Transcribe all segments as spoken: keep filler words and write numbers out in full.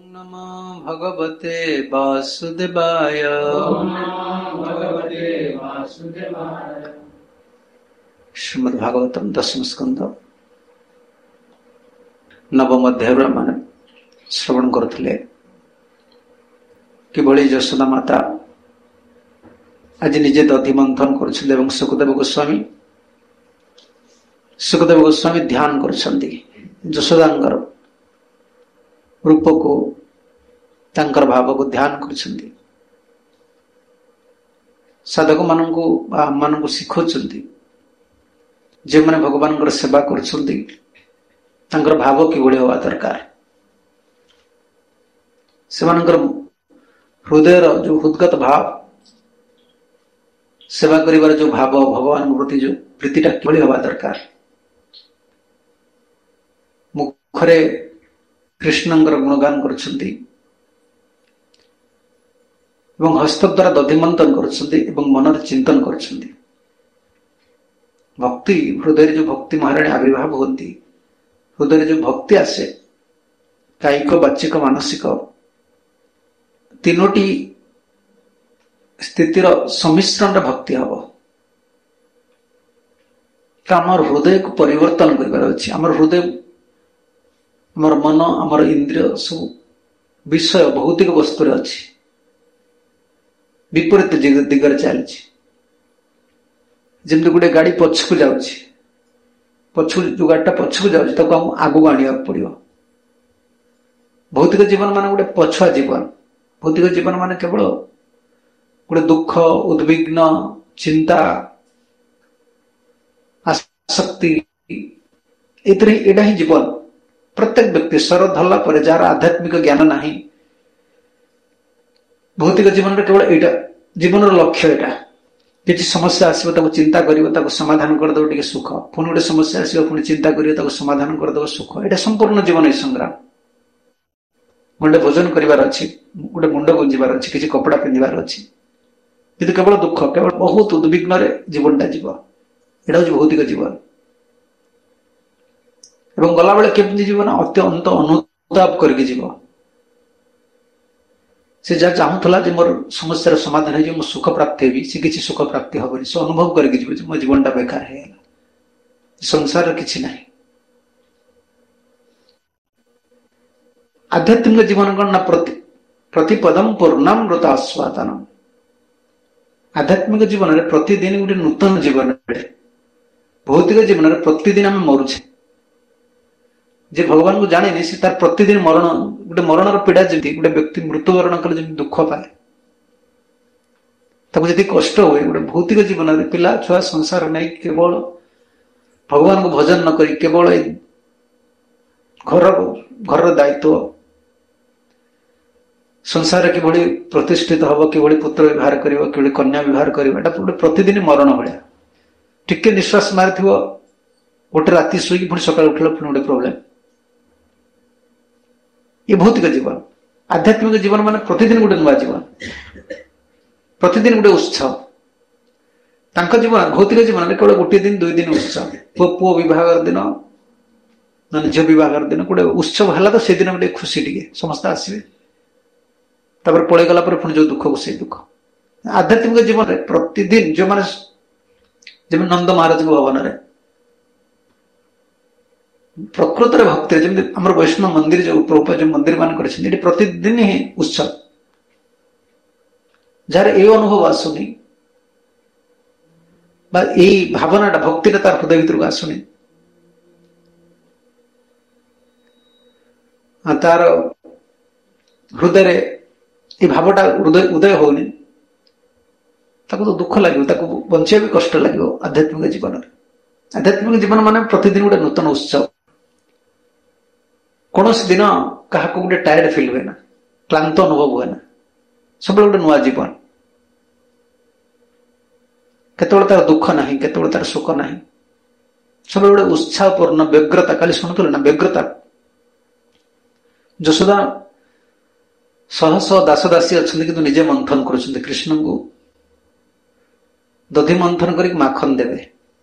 नमो भगवते वासुदेवाय। ओम नमो भगवते वासुदेवाय। श्रीमद्भागवतम दशम स्कंध नवम अध्याय मान श्रवण करुले किभली यशोदा माता आज निजे दधि मंथन करुछले एवं सुखदेव गोस्वामी सुखदेव गोस्वामी ध्यान करुछंती यशोदांकर रूप को तांकर भाव को ध्यान करुछंती। साधक मानू मान शिखुंट जो मैंने भगवान सेवा कर भाव किभली हवा दरकार से हृदय जो हृदगत भाव सेवा करिवार जो भाव भगवान प्रति जो प्रीतिटा किभली हवा दरकार। मुखरे कृष्णंकर गुणगान करुछंती एवं हस्त द्वारा दधिमंथन करुछंती एवं मन चिंतन करुछंती। भक्ति हृदय जो भक्ति महाराणी आविर्भाव होती हृदय जो भक्ति आसे कायिक बाचिक मानसिक तीनोटी स्थितिर सम्मिश्रण भक्ति हम आमर हृदय को परिवर्तन कर हृदय आमर मन आमर इंद्रिय सब विषय भौतिक वस्तु अच्छी विपरीत दिगरे चलती जमी गोटे गाड़ी पछकू जाऊँगी पछू जो गाड़ीटा पछकू जाऊँ आगू आने पड़ो। भौतिक जीवन मान गोटे पछुआ जीवन भौतिक जीवन मान केवल गोटे दुख उद्विग्न चिंता आसक्ति एटा ही जीवन। प्रत्येक व्यक्ति स्वर धरला पर जार आध्यात्मिक ज्ञान नहीं भौतिक जीवन में केवल एटा जीवन लक्ष्य एटा किसी समस्या आसो चिंता कर समाधान करदे टे सुख पुणी गोटे समस्या आसो पुणी चिंता कर समाधान करदे सुख एटा संपूर्ण जीवन ये संग्राम। गोटे भोजन करार अच्छी गोटे मुंड गुंजार अच्छी किसी कपड़ा पिंधार अच्छी कि केवल दुख केवल बहुत उद्विग्न जीवनटा जीव एटा हूँ भौतिक जीवन। एवं गला बेले केमती जीवन अत्यंत अनुताप करके जीव से जहाँ चाहूला मोर समस्या समाधान है मो सुख प्राप्ति हेबी से किसी सुख प्राप्ति हेनी से अनुभव करके जीव मो जीवनटा बेकार है संसार किसी ना। आध्यात्मिक जीवन कौन ना प्रति प्रतिपदम पूर्णामृत आस्वादनम। आध्यात्मिक जीवन में प्रतिदिन गोटे नूतन जीवन भौतिक जीवन में प्रतिदिन आम मरुचे जे भगवान को जाने से तार प्रतिदिन मरण गोटे मरण पीड़ा जमी गोटे व्यक्ति मृत्युवरण कले दुख पाए जी कष्ट हुए गोटे भौतिक जीवन में पिला छुआ संसार नहीं केवल भगवान को भजन न करी केवल घर घर दायित्व संसार किभली प्रतिष्ठित हम किभली पुत्र व्यवहार कर कि कन्या व्यवहार करवा गोटे प्रतिदिन मरण भाया टिके निश्वास मारि गोटे राति शुई पुणी सका उठल पुणी गोटे प्रोब्लेम ये भौतिक जीवन। आध्यात्मिक जीवन मान प्रतिदिन गोटे नुआ जीवन प्रतिदिन गोटे उत्सव तांका जीवन भौतिक जीवन में केवल गोटे दिन दुई दिन उत्सव पु पु विवाह दिन ना झील विवाह दिन गोटे उत्सव है तो से दिन गोटे खुशी टे समस्त आसवे तापर पलि गला पुणी जो दुख को से दुख। आध्यात्मिक जीवन में प्रतिदिन जो मैंने जमी नंद महाराज भवन में प्रकृत भक्ति जमी आम वैष्णव मंदिर जो प्रभुपाद जो मंदिर मान कर प्रतिदिन ही उत्सव जार ए अनुभव आसुनी भावना भक्ति तार हृदय भर को आसुनी तार हृदय ये भावटा हृदय उदय होनी तो दुख लगे बंचा भी कष्ट लगे। आध्यात्मिक जीवन में आध्यात्मिक जीवन मान प्रतिदिन गोटे नूतन उत्सव कौन सी दिन क्या गोटे टायर्ड फिल हुए ना क्लांत अनुभव हुए ना सब गोटे नुआ जीवन केतବେଳେ तार दुख ना केतବେଳେ तार सुख ना सब गोटे उत्साहपूर्ण व्यग्रता खाली शुणुल ना व्यग्रता। यशोदा शह शह दास दासी अच्छा कि निजे मंथन कर कृष्ण को दधि मंथन कर माखन देवे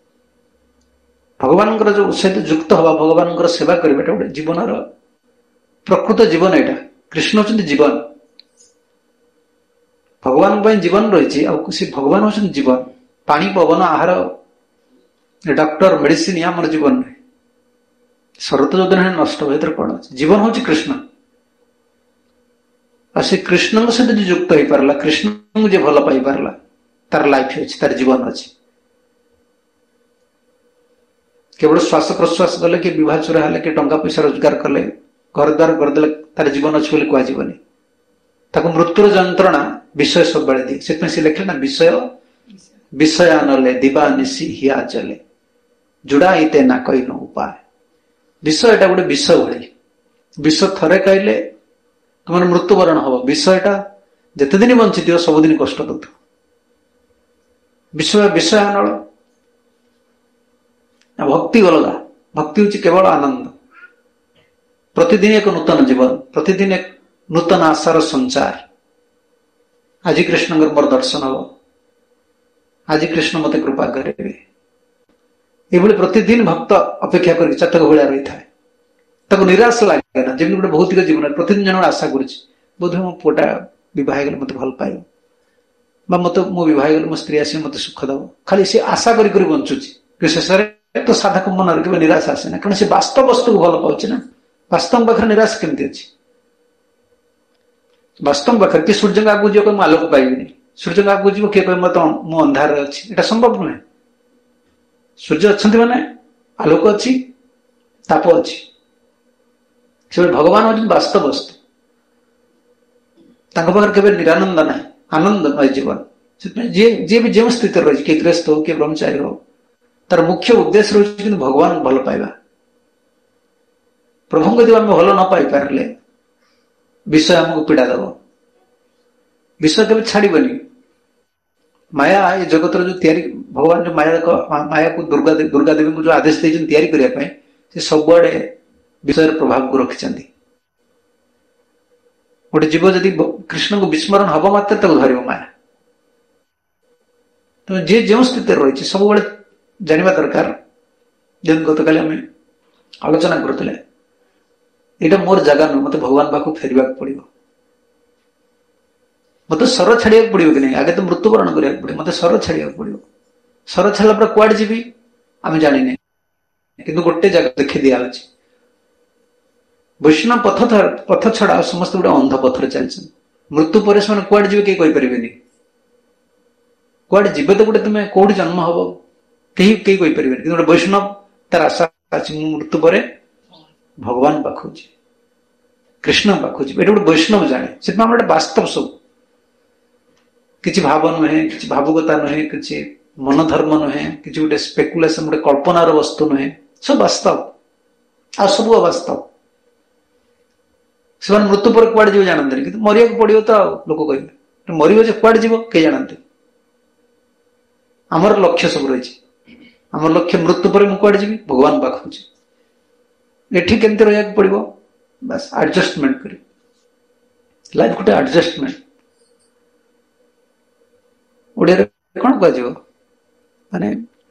भगवान जो सहित युक्त हवा भगवान सेवा करवा गोटे जीवन प्रकृत जीवन यहाँ कृष्ण होचंती जीवन भगवान ପାଇଁ जीवन रही से भगवान होचंती जीवन पानी पवन आहार डॉक्टर मेडिसिन आमर जीवन नहीं शरत जोदन नष्ट भर कौन अच्छे जीवन हूँ कृष्ण आ से कृष्ण सहित जो युक्त हो पारा कृष्ण को जो भल पाई पारा तार लाइफ अच्छी तार जीवन अच्छी केवल श्वास प्रश्वास गले कि विवाह चुरा हेले कि टंका पैसा रोजगार कले घर द्वार करदे तार जीवन अच्छे बोली कहजनी ताको मृत्युर जंत्रणा विषय सब बेले दिए से लिखे ना विषय विषया नले दिवा निशी हिया चले जुड़ा इते ना कही न उपाय विषयटा गोटे विष भली विष थरे कहले तुम मृत्युवरण हम विषयटा जिते दिन बंची थी सबुदिन कष्ट दौ विषय विषयानल भक्ति अलगा भक्ति हूँ केवल आनंद प्रतिदिन एक नूतन जीवन प्रतिदिन एक नूतन आशार संचार आज कृष्ण मोर दर्शन हम आज कृष्ण मत कृपा करेंगे ये प्रतिदिन भक्त अपेक्षा कर चातक भाया रही था निराश लगे ना जमी गोटे भौतिक जीवन प्रतिदिन जन आशा करोधे मो पुटा बह गले मत भल पाइब मत मो बह गले मो स्त्री आस मत सुख दब खाली सी आशा कर बंचुची शेष तो साधक मन के निराश आसे ना कारण से वास्तव वस्तु को भल पाचे ना वास्तव पाखे निराश केमती अच्छी वास्तव पाखे कि सूर्य आगे जीव मैं आलोक पाइबी सूर्य आगे जीव किए कह मत मो अंधार अच्छी एटा संभव नुहे सूर्य अच्छा माने आलोक अच्छी ताप अच्छी से भगवान हूँ वास्तव वस्तु पाखे निरानंद ना आनंदमय जीवन जी जी भी जो स्थित रही किए गृहस्थ हो किए ब्रह्मचारी हो तार मुख्य उद्देश्य रही भगवान भल पाइबा प्रभु को जब आम भल न पाई पारे विषय आमको पीड़ा दब विषय कभी छाड़बनी माया ये जगत जो तैयारी भगवान जो माया माया को दुर्गा देवी दुर्गा देवी को जो आदेश देते तैयारी करने से सबुआड़े विषय प्रभाव को रखिंट गोटे जीव जदि कृष्ण को विस्मरण हब मात्र धर माया तो जी जो स्थित रही सब जानवा दरकार जब गत काली आम आलोचना करुले यहाँ मोर जगह नुह मत भगवान पाक फेरवा पड़ो मत सर छाड़ा पड़ो कि नहीं आगे तो मृत्युवरण करा पड़ो मत सर छाड़ा पड़ो सर छाड़ा पर कुआड़े जी आम जाने कि गोटे जगह देखी दिया वैष्णव पथ पथ छड़ा समस्त गोटे अंध पथर चलते मृत्यु पर से कुआड़े जी कहीं कहींपारे कुआड़े जीव तो गोटे तुम्हें कौट जन्म हम कहीं कहीं कहींपारे कि गोटे वैष्णव तार आशा अच्छी मृत्यु पर भगवान पाखु कृष्ण पाखु ये गोटे वैष्णव जाने से गोटे वास्तव सब किसी भाव नुहे कि भावुकता नुहे कि मन धर्म नुहे कि गोटे स्पेकुलेसन गोटे कल्पनार वस्तु नुहे सब वास्तव आ सब अवास्तव से मृत्यु पर कुआड़े जीव जानते कि मरिया पड़ो तो लोक कहे मर कुआड़े जीव कई जानते आमर लक्ष्य सब रही आम लक्ष्य मृत्यु पर मुझे कुआड़े जी भगवान पाखु एठी केमती रहा पड़ो बस एडजस्टमेंट कर लाइफ गोटे एडजस्टमेंट ओडिया कौन कह माने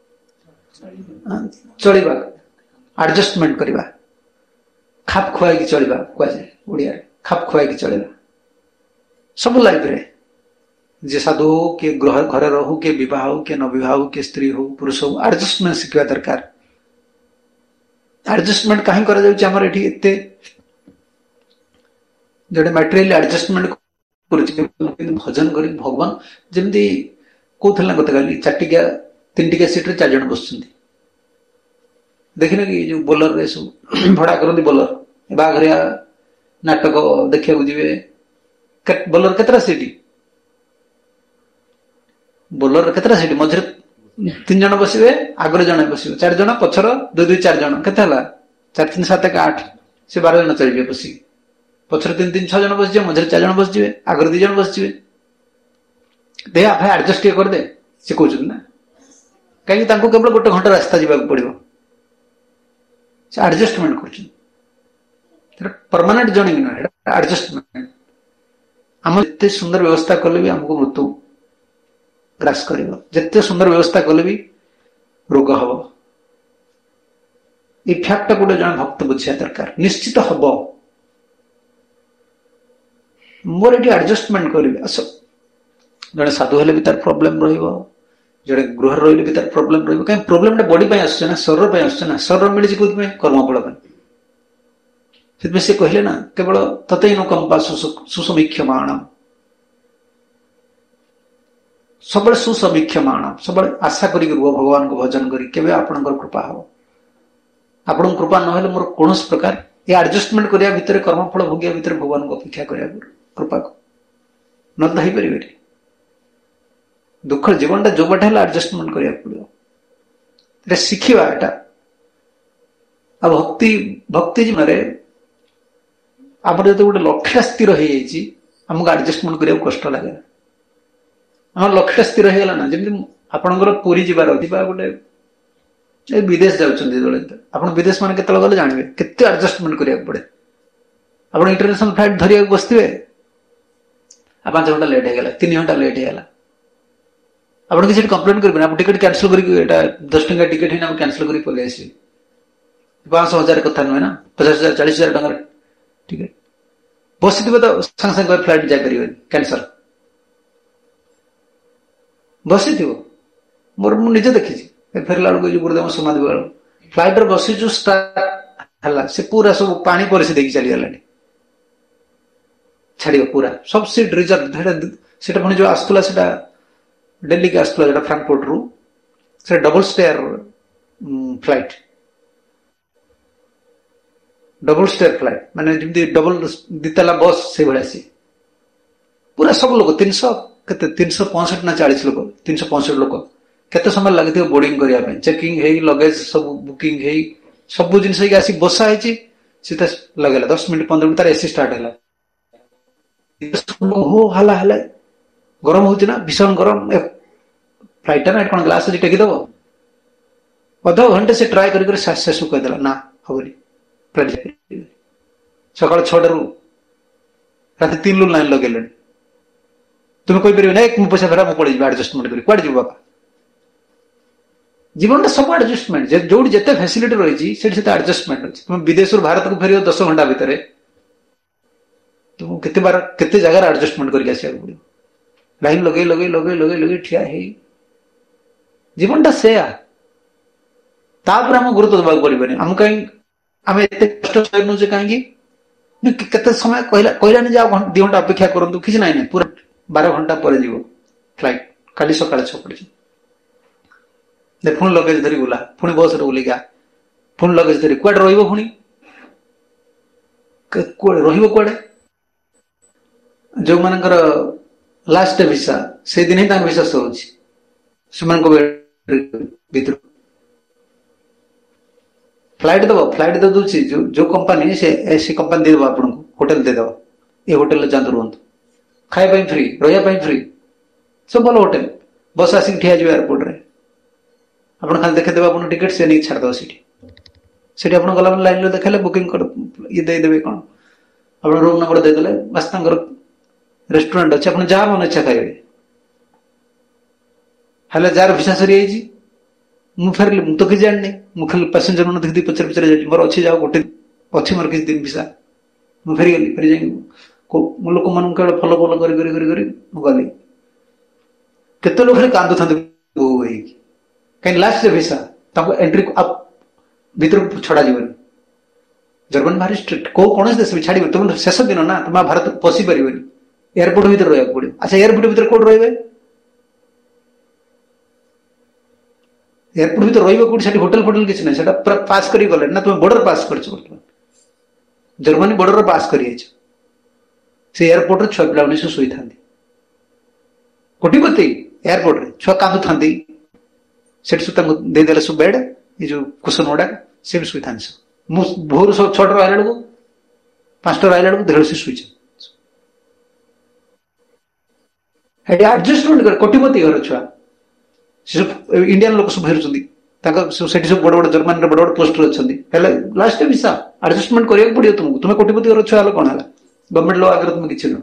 चलवा एडजस्टमेंट करवा खाप खुआई चलवा कहुए ओडिया खाप खुआई चलवा सब लाइफ रे जे साधु हो कि ग्रह घर रहू कि विवाह हो कि न विवाह हो कि स्त्री हो पुरुष हो एडजस्टमेंट शिखा दरकार एडजस्टमेंट कहीं कर जोटे मटेरियल एडजस्टमेंट भजन कर भगवान जमी कहते गत काली चारिटिकिया तीन टिकिया सीट चार जन बस देखने कि जो बोलर रे सब भड़ा करती बोलर बाघरिया नाटक देखा जी बोलर केतरा सीट बोलर केतरा सीट मझे तीन जन बसवे आगे जन बस चार जन पछर दुई दुई चार जन के चार तीन सात एक आठ से बार जन चलिए बस पछर तीन तीन छह जन बस मझे चार जन बस आगे दी जन बस दे आप एडजस्ट करदे से कहते ना कहीं केवल गोटे घंटा रास्ता जावाक पड़ो एडजस्टमेंट कर परमानेंट जर्नी नुह एडजस्टमेंट आम जिते सुंदर व्यवस्था कले भी आमको मृत्यु ग्रास कर जिते सुंदर व्यवस्था कले भी रोग हम ये फैक्ट गोटे जन भक्त बुझा दरकार निश्चित हम मोर ये आडजस्टमेंट करेंगे आस जड़े साधु हेले भी तार प्रॉब्लम रहिबो जड़े गृह रहिले भी तार प्रॉब्लम रहिबो कहीं प्रॉब्लम बॉडी पे आसছে ना शरीर पे आसছে ना शरीर मिली कोथि में कर्मफल पे सेतमे से कहले ना केवल ततैनो कंपा सुसमीक्षमाण सब सुसमीक्षमाण सब आशा करी रुह भगवान को भजन करी केबे आपनकर कृपा हो आपन कृपा न हेले मोर कोनस प्रकार ये एडजस्टमेंट करिया भितर कर्मफल भोगिया भितर भगवान को अपेक्षा करिया कृपा को न दही परिबे दुख जीवन जो बाटे एडजस्टमेंट करिया पड़ो रे शिखिबा एटा अब भक्ति भक्ति जीवन रे आपर जो गोटे लक्ष्य स्थिर हो जाइए आमको एडजस्टमेंट करिया कष्ट लगे आम लक्ष्य स्थिर हो गला ना जमी आपणकर पुरी जीवार गोटे विदेश जाते आप विदेश मान के गले जानवे केते एडजस्टमेंट करिया पड़े आप इंटरनेशनल फ्लाइट धरिया बसते पांच घंटा लेट हो तीन घंटा लेट हो आप किसी कंप्लेन करेंगे आप टिकट कैंसिल कर दस टका टिकट ही कैंसिल कर पलि आस पांच हजार कथा नुहे ना पचास हजार चालीस हजार टकर टिकट बस तो सांगे सांगे फ्लाइट जापर कैंसल बस मोर मुझे देखी फेरला बेलू गुरुदेव समाधि बेल फ्लाइट बसी जो स्टार्ट से पूरा सब पानी पर से देखी चलीगला छाड़ पूरा सब सीट रिजर्व से पुणी जो आसला डेली के आसला फ्रांकफर्ट रु से double stair flight double stair flight माने जमी डबल दिताला बस से भाई सी पूरा सब लोग तीन सौ के तीन सौ पैंसठ ना चालीस लोग तीन सौ पैंसठ लोग केते समय लगे बोर्डिंग करने चेकिंग है लगेज सब बुकिंग है सब जिन आसी बसा है सीधा लगे दस मिनट पंद्रह मिनट तार एसी स्टार्ट है हो हाला हाला गरम हो भीषण गरम फ्लाइट ना कौन ग्लास अच्छी टेकिदब अध घंटे से ट्राए कर शेष कहदेला ना हबनी फ्लाइट सका छटा रू रात तीन लू लाइन लगे तुम्हें कही पार ना पैसा फेरा मुझे पड़े एडजस्टमेंट कर कड़े जीव बापा जीवन सब एडजस्टमेंट जो जिते फैसिलिटी रही एडजस्टमेंट अच्छी तुम विदेश भारत को फेर दस घंटा भितर तुम केते बार केते जगह एडजस्टमेंट करके आसिया पड़ो लाइन लगे लगे लगे लगे लगे ठिया है जीवनटा से आम गुरुत्व देवाक पड़े आम कहीं आम एत कष्ट नौचे कहीं केते समय कहलानी जे दि घंटा अपेक्षा करूँ किसी ना पूरा बारह घंटा पर जीव फ्लाइट काली सका छपड़े पुणी लगेज धरी गला पुणी बस बुलिका पुणी लगेज धरी कड़े रुणी रुड़े जो मान लास्ट भिसा से दिन ही भिसा सर भर फ्लाइट दब फ्लाइट दे दूसरी जो जो कंपनी से ऐसी कंपनी देदेव आपको होटेल देदेव ये होटेल जातु रुहतु खाई फ्री रही फ्री सब भल होटेल बस आसिक ठिया एयरपोर्ट रे आप खाली देखेदेव आप टिकेट से नहीं छाड़देव से गला लाइन देखे बुकिंग कर ये देदेवे कौन आप रूम नंबर देदेले बस रेस्टोरेंट अच्छे आप जहाँ मन इच्छा खाइबे हेल्ले जार भिसा सरी मु फेरली मु तो कि जानी मु खाली पैसेंजर मैंने देखी पचर पचर जा मोर अच्छी जाओ गोटे अच्छी मोर किसी दिन भिसा मु फेरीगली फेरी जा लोक मान फलो फलो कर गली केते लोग खाली कांदु था कहीं लास्ट भिसा एंट्री भर छड़ा जीवन जर्मन भारी स्ट्रिक्ट को कौन देश भी छाड़ तुम शेष दिन ना तुम भारत पशि पार एयरपोर्ट भीतर रहा पड़ो अच्छा एयरपोर्ट भीतर कौट रे एयरपोर्ट भीतर रही होटेल फोटेल किसी ना पास कर गले ना तुम बॉर्डर पास कर जर्मनी बॉर्डर पास कर से एयरपोर्ट छुआ पिला उन्नीस शोई था कोटिपति एयरपोर्ट छुआ कांदु था देदेले सब बेड ये जो कुशन गुड़ा से भी शुई था भोर सब छटा आइला बेलू पांचटा आइला बेलू देड़ से शुई एडजस्टमेंट कर कोटिपति घर छुआ इंडियन लोक सब फेरुंट सब बड़ बड़ जर्मन बड़ बड़ पोस्ट अच्छा लास्ट भिसा एडजस्टमेंट करा पड़ो तुमको तुम्हें कोटिपति घर छुआ कौन है गवर्नमेंट लो आगे तुम किसी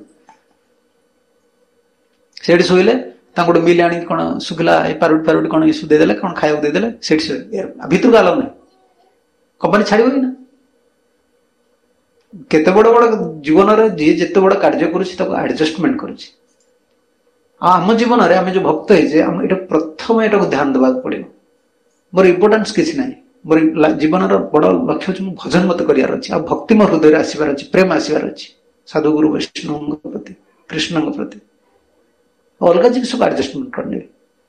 नुह शोले गोटे मिल आनी कौन शुखला पारुटी पारुटी कौन इस देदेले कौन खाया देदेले भीतर को आलो ना कंपनी छाड़ ना केते बड़ बड़ जीवन में जी जिते बड़ कार्य करडजस्टमेंट कर आम जीवन में आम जो भक्त है प्रथम यहाँ ध्यान देवा पड़ो मोर इम्पोर्टान्स किसी ना मोर जीवन बड़ लक्ष्य हूँ भजन मत करार अच्छे आ भक्ति मो हृदय आसबार अच्छे प्रेम आसबार अच्छे साधु गुरु वैष्णव प्रति कृष्ण प्रति अलग जिन सब आडजस्टमेंट करने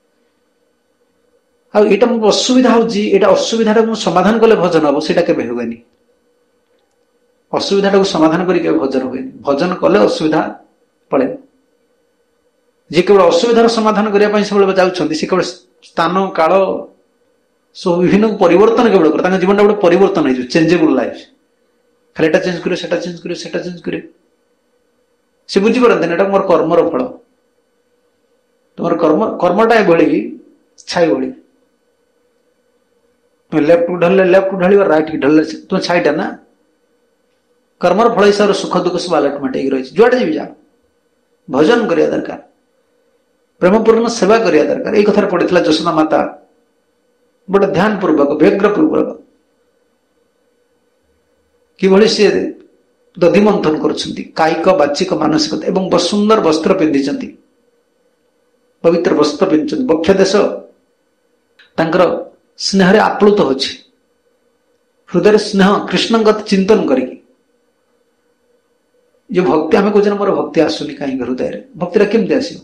आईटा मुझे असुविधा होता असुविधा समाधान कले भजन हम से हुए असुविधा समाधान करके भजन हुए भजन कले असुविधा पड़े जी केवल असुविधार समाधान करने सब जाऊँगी सी केवल स्थान काल सब विभिन्न परिवर्तन केवल कर जीवन गोटे परिवर्तन हो चेंजेबल लाइफ खाली एटा चेंज करे सेटा चेंज करे सेटा चेंज करे से बुझी पारती ना मोर कर्मर फल तुम कर्म कर्मटा ये छाई भली तुम लेफ्ट को ढल लेफ्ट ढल राइट की ढल तुम छाईटा ना कर्मर फल हिसाब से सुख दुख सब आलटमेंट रही जुआडे जी जा भजन करिया दरकार प्रेमपूर्ण सेवा करिया दरकार एक कथार पड़ता यशोदा माता बड़े ध्यान पूर्वक व्यग्र पूर्वक कि सी दधि मंथन कर कायिक बाचिक मानसिकता एवं सुंदर वस्त्र पिंधि पवित्र वस्त्र पिंधि बक्ष देश स्नेह आप्लुत हो हृदय स्नेह कृष्ण चिंतन करी जो भक्ति आम कहे मोर भक्ति आसुनी कहीं हृदय भक्ति केमती आस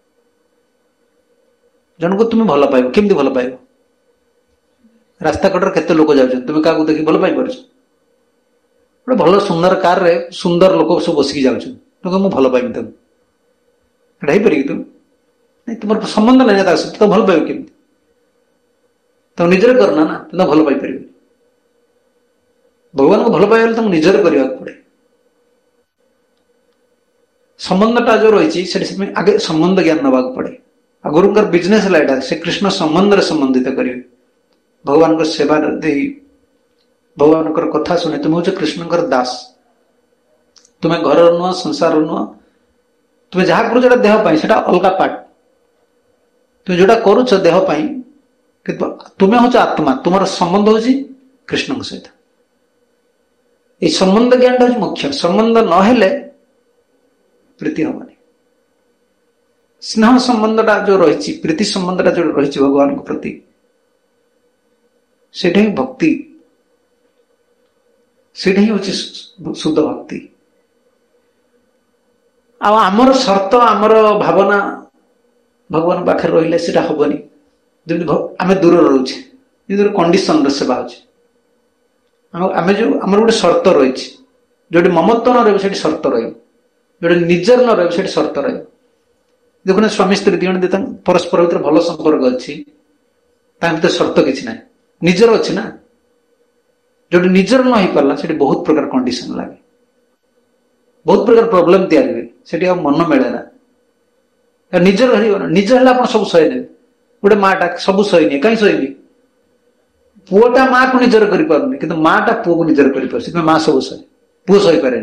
जन को तुम्हें भल पाइब केमती भल पाइब रास्ता कटर केते लोक जाउछन तुम क्या देखी भल पाई पार गोटे भल सुंदर कार रे सुंदर लोक सब बसिकी जाउछन तुम मु भल पाइबी तुम एटा पारि तुम नहीं तुम संबंध नहीं तो भल पाइब केमती तुम निजर करना ना तुम भल पाई पार भगवान को भल पाइबा तुम निजर करने पड़े संबंधटा जो रही आगे संबंध ज्ञान नवा पड़े आ गुरुंकर बिजनेस है से कृष्ण संबंध संबंधित करेंगे भगवान को सेवा दे भगवान कथा शुणे तुम हूँ कृष्ण दास तुम्हें घर नुह संसार नुह तुम्हें जहाँ कर देहपाई से अलग पार्ट तुम जोटा करुच देहपाई कि तुम्हें हूँ आत्मा तुम संबंध हूँ कृष्ण सहित ये संबंध ज्ञान हूँ मुख्य संबंध नहेले प्रीति हमानी स्नेह संबंधटा जो रही प्रीति संबंधटा जो रही भगवान के प्रति सेटा ही भक्ति सेटा ही हूँ शुद्ध भक्ति आमर शर्त आमर भावना भगवान पाखे रही से हेनी जमी आम दूर रोचे कंडीशन सेवा होमें जो आम गोटे शर्त रही जो ममत्व न रही शर्त रही जो निजर न रही शर्त रही देखो स्वामी स्त्री दिवण परस्पर भीतर भल संपर्क अच्छी भर शर्त किसी ना निजर अच्छी ना जो निजर न हो पारा से बहुत प्रकार कंडीशन लगे बहुत प्रकार प्रोब्लेम तैयारी हुए से मन मिले ना निजर हर निजर है सब सही ने गोटे माटा सब सही नहीं कहीं सही पुआटा माँ को निजर कर माटा पुओ को निजर कर माँ सब सही पुओ सही पारे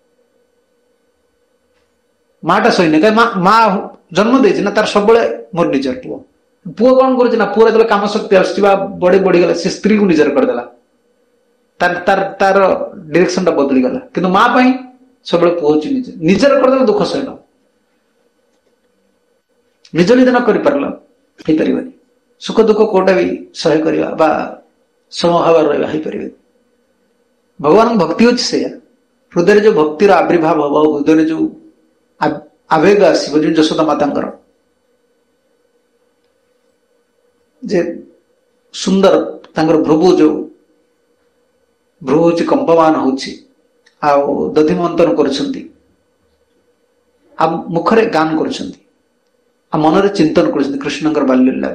माटा सही नहीं कहीं माँ जन्म देती ना तार सब मोर निजर पुओ पुओ कौन कर पुओ जो कम शक्ति आसवा बड़ी बढ़ीगला से स्त्री को निजर करदेला तार तार तार डायरेक्शन टा बदली गला किंतु माँ पाई सब पुओ निज निजर करदेला दुख सहन निज निज न कर पारला हो पार सुख दुख कोटा भी सह करवा समभाव रहा हो पारे भगवान भक्ति होची से हृदय जो भक्तिर आविर्भाव हम हृदय जो आवेग आसो जो यशोदा माता जे सुंदर तांकर भ्रुभु जो भ्रुभु हूँ कंपमान होची आ दधि मंथन कर मुखरे गान कर मनरे चिंतन कर कृष्ण बाल्यलीला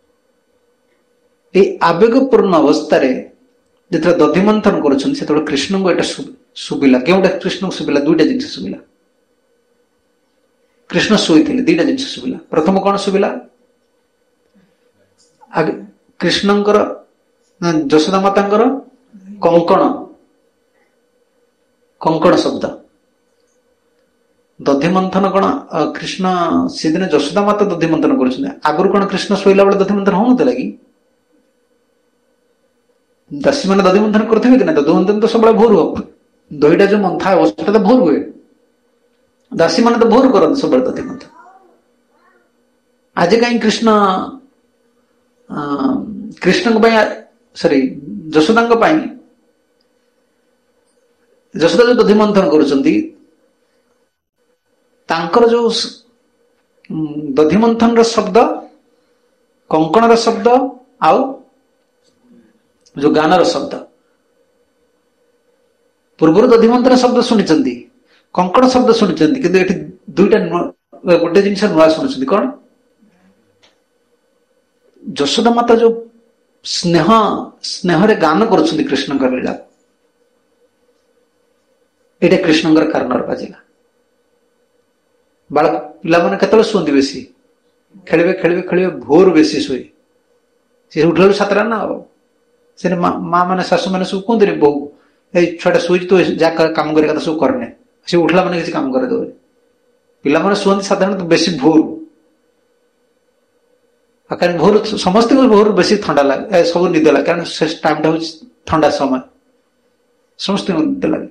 ये आवेगपूर्ण अवस्था जो दधि मंथन कर कृष्ण को यहाँ शुभिला क्योंटा कृष्ण को शुभिला दुईटा जिन शुभिला कृष्ण शोई थे दीटा जिन शुभिला प्रथम कौन शुभिला कृष्णकर यशोदा माता कंकण कंकण शब्द दधि मंथन कौन कृष्ण से दिन यशोदा माता दधि मंथन कर आगुरी कौन कृष्ण शोला बेले दधि मंथन हो कि दासी मैंने दधि मंथन करते कि ना दधि मंथन तो सब भोर हो ଦହିଟା ଯୋଉ ମନ୍ଥା ହେବ ସେଟା ତ ଭୋର ହୁଏ, ଦାସୀ ମାନେ ତ ଭୋର କରନ୍ତି ସବୁବେଳେ ଦଧି ମନ୍ଥ। ଆଜି କାହିଁ କୃଷ୍ଣ କୃଷ୍ଣଙ୍କ ପାଇଁ ସରି ଯଶୋଦାଙ୍କ ପାଇଁ ଯଶୋଦା ଯୋଉ ଦଧି ମନ୍ଥନ କରୁଛନ୍ତି, ତାଙ୍କର ଯୋଉ ଦଧି ମନ୍ଥନର ଶବ୍ଦ, କଙ୍କଣର ଶବ୍ଦ ଆଉ ଯୋଉ ଗାନର ଶବ୍ଦ, ପୂର୍ବରୁ ଦଧି ମନ୍ଥନ ଶବ୍ଦ ଶୁଣିଛନ୍ତି, କଙ୍କଣ ଶବ୍ଦ ଶୁଣିଛନ୍ତି, କିନ୍ତୁ ଏଠି ଦୁଇଟା ଗୋଟେ ଜିନିଷ ନୂଆ ଶୁଣୁଛନ୍ତି। କଣ? ଯଶୋଦା ମାତା ଯୋଉ ସ୍ନେହ ସ୍ନେହରେ ଗାନ କରୁଛନ୍ତି କୃଷ୍ଣଙ୍କର ଲୀଳା, ଏଇଟା କୃଷ୍ଣଙ୍କର କାରଣରେ ବାଜିଲା। ବାଳକ ପିଲାମାନେ କେତେବେଳେ ଶୁଅନ୍ତି? ବେଶୀ ଖେଳିବେ ଖେଳିବେ ଖେଳିବେ ଭୋର ବେଶୀ ଶୋଇ, ସେ ଉଠିଲା ସାତଟା ନା ଆଉ। ସେ ମା ମାନେ ଶାଶୁ ମାନେ ସବୁ କୁହନ୍ତିନି ବୋଉ ଏଇ ଛୁଆଟା ଶୋଇଛି ତୁ ଯାହା କାମ କରିବା କଥା ସବୁ କରନେ, ସେ ଉଠିଲା ମାନେ କିଛି କାମ କରିଦେବନି। ପିଲାମାନେ ଶୁଅନ୍ତି ସାଧାରଣତଃ ବେଶୀ ଭୋର, କାରଣ ଭୋର ସମସ୍ତଙ୍କୁ ଭୋର ବେଶୀ ଥଣ୍ଡା ଲାଗେ, ସବୁ ନିଦ ଲାଗେ, କାରଣ ସେ ଟାଇମଟା ହଉଛି ଥଣ୍ଡା ସମୟ, ସମସ୍ତଙ୍କୁ ନିଦ ଲାଗେ।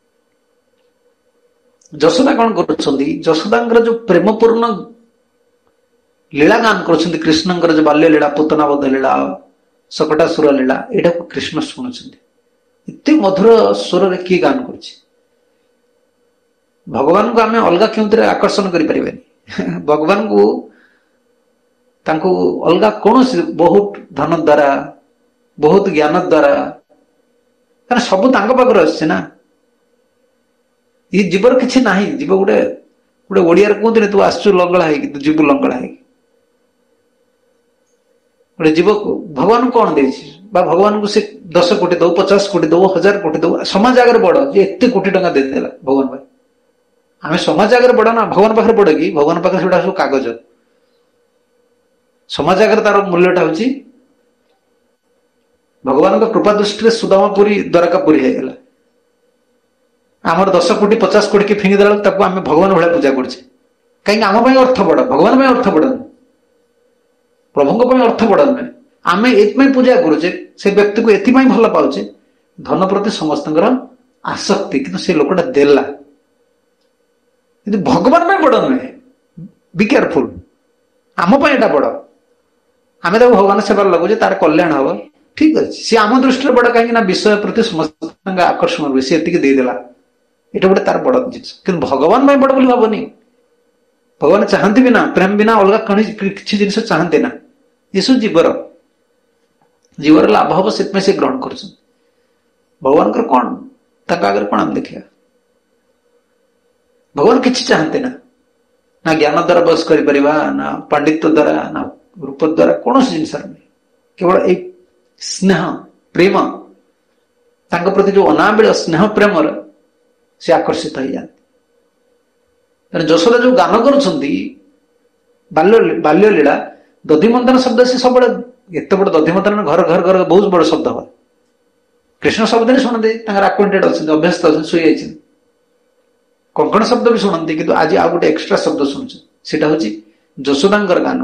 ଯଶୋଦା କଣ କରୁଛନ୍ତି? ଯଶୋଦାଙ୍କର ଯୋଉ ପ୍ରେମପୂର୍ଣ୍ଣ ଲୀଳା ଗାନ କରୁଛନ୍ତି, କୃଷ୍ଣଙ୍କର ଯୋଉ ବାଲ୍ୟ ଲୀଳା, ପୂତନାବଧ ଲୀଳା, ସକଟାସୁର ଲୀଳା, ଏଇଟାକୁ କୃଷ୍ଣ ଶୁଣୁଛନ୍ତି। ଏତେ ମଧୁର ସ୍ୱରରେ କିଏ ଗାନ କରୁଛି? ଭଗବାନଙ୍କୁ ଆମେ ଅଲଗା କେଉଁଥିରେ ଆକର୍ଷଣ କରିପାରିବାନି। ଭଗବାନଙ୍କୁ ତାଙ୍କୁ ଅଲଗା କୌଣସି ବହୁତ ଧନ ଦ୍ୱାରା, ବହୁତ ଜ୍ଞାନ ଦ୍ୱାରା, କାରଣ ସବୁ ତାଙ୍କ ପାଖରେ ଆସିଛି ନା। ଏଇ ଜୀବର କିଛି ନାହିଁ। ଜୀବ ଗୋଟେ ଗୋଟେ ଓଡିଆରେ କୁହନ୍ତିନି ତୁ ଆସୁଛୁ ଲଙ୍ଗଳା ହେଇକି, ତୁ ଯିବୁ ଲଙ୍ଗଳା ହେଇକି। ଗୋଟେ ଜୀବକୁ ଭଗବାନଙ୍କୁ କଣ ଦେଇଛି? ବା ଭଗବାନଙ୍କୁ ସେ ଦଶ କୋଟି ଦଉ, ପଚାଶ କୋଟି ଦଉ, ହଜାର କୋଟି ଦଉ, ସମାଜ ଆଗରେ ବଡ ଯେ ଏତେ କୋଟି ଟଙ୍କା ଦେଇଦେଲା ଭଗବାନ ଭାଇ। ଆମେ ସମାଜ ଆଗରେ ବଡ ନା ଭଗବାନ ପାଖରେ ବଡ କି? ଭଗବାନ ପାଖରେ ସେଟା ସବୁ କାଗଜ। ସମାଜ ଆଗରେ ତାର ମୂଲ୍ୟଟା ହଉଛି, ଭଗବାନଙ୍କ କୃପା ଦୃଷ୍ଟିରେ ସୁଦାମା ପୁରୀ ଦ୍ୱାରକା ପୁରୀ ହେଇଗଲା। ଆମର ଦଶ କୋଟି ପଚାଶ କୋଟି କି ଫିଙ୍ଗି ଦେଲା, ତାକୁ ଆମେ ଭଗବାନ ଭଳିଆ ପୂଜା କରୁଛେ। କାହିଁକି? ଆମ ପାଇଁ ଅର୍ଥ ବଡ, ଭଗବାନ ପାଇଁ ଅର୍ଥ ବଡ ନୁହେଁ, ପ୍ରଭୁଙ୍କ ପାଇଁ ଅର୍ଥ ବଡ ନୁହେଁ। ଆମେ ଏଥିପାଇଁ ପୂଜା କରୁଛେ, ସେ ବ୍ୟକ୍ତିକୁ ଏଥିପାଇଁ ଭଲ ପାଉଛେ, ଧନ ପ୍ରତି ସମସ୍ତଙ୍କର ଆସକ୍ତି, କିନ୍ତୁ ସେ ଲୋକଟା ଦେଲା, କିନ୍ତୁ ଭଗବାନ ପାଇଁ ବଡ ନୁହେଁ। ବି କେୟାରଫୁଲ, ଆମ ପାଇଁ ଏଟା ବଡ। ଆମେ ତାକୁ ଭଗବାନ ସେବାରେ ଲଗୁଛେ, ତାର କଲ୍ୟାଣ ହବ, ଠିକ ଅଛି। ସିଏ ଆମ ଦୃଷ୍ଟିରେ ବଡ, କାହିଁକି ନା ବିଷୟ ପ୍ରତି ସମସ୍ତଙ୍କ ଆକର୍ଷଣ ହୁଏ, ସିଏ ଏତିକି ଦେଇଦେଲା, ଏଇଟା ଗୋଟେ ତାର ବଡ ଜିନିଷ। କିନ୍ତୁ ଭଗବାନ ପାଇଁ ବଡ ବୋଲି ଭାବନି। ଭଗବାନ ଚାହାନ୍ତି ବି ନା, ପ୍ରେମ ବିନା ଅଲଗା କିଛି ଜିନିଷ ଚାହାନ୍ତି ନା। ଏସବୁ ଜୀବର ଜୀବର ଲାଭ ହବ, ସେଥିପାଇଁ ସେ ଗ୍ରହଣ କରୁଛନ୍ତି। ଭଗବାନଙ୍କର କଣ? ତାଙ୍କ ଆଗରେ କଣ ଆମେ ଦେଖିବା? ଭଗବାନ କିଛି ଚାହାନ୍ତି ନା, ନା ଜ୍ଞାନ ଦ୍ୱାରା ବସ କରିପାରିବା, ନା ପଣ୍ଡିତ୍ୟ ଦ୍ୱାରା, ନା ରୂପ ଦ୍ୱାରା, କୌଣସି ଜିନିଷ ନୁହେଁ। କେବଳ ଏଇ ସ୍ନେହ ପ୍ରେମ, ତାଙ୍କ ପ୍ରତି ଯୋଉ ଅନାବିଳ ସ୍ନେହ ପ୍ରେମର ସେ ଆକର୍ଷିତ ହେଇଯାନ୍ତି। ଯଶୋଦା ଯୋଉ ଗାନ କରୁଛନ୍ତି ବାଲ୍ୟ ବାଲ୍ୟ ଲୀଳା, ଦଧିମନ୍ଥନ ଶବ୍ଦ ସେ ସବୁବେଳେ, ଏତେ ବଡ ଦଧିମନ୍ଥନ ଘର ଘର ଘର ବହୁତ ବଡ ଶବ୍ଦ ହୁଏ। କୃଷ୍ଣ ସବୁଦିନ ଶୁଣନ୍ତି, ତାଙ୍କର ଆକ୍ୱେଣ୍ଟେଡ ଅଛନ୍ତି, ଅଭ୍ୟସ୍ତ ଅଛନ୍ତି, ଶୋଇଯାଇଛନ୍ତି। କଙ୍କଣ ଶବ୍ଦ ବି ଶୁଣନ୍ତି, କିନ୍ତୁ ଆଜି ଆଉ ଗୋଟେ ଏକ୍ସଟ୍ରା ଶବ୍ଦ ଶୁଣୁଛନ୍ତି, ସେଟା ହଉଛି ଯଶୋଦାଙ୍କର ଗାନ।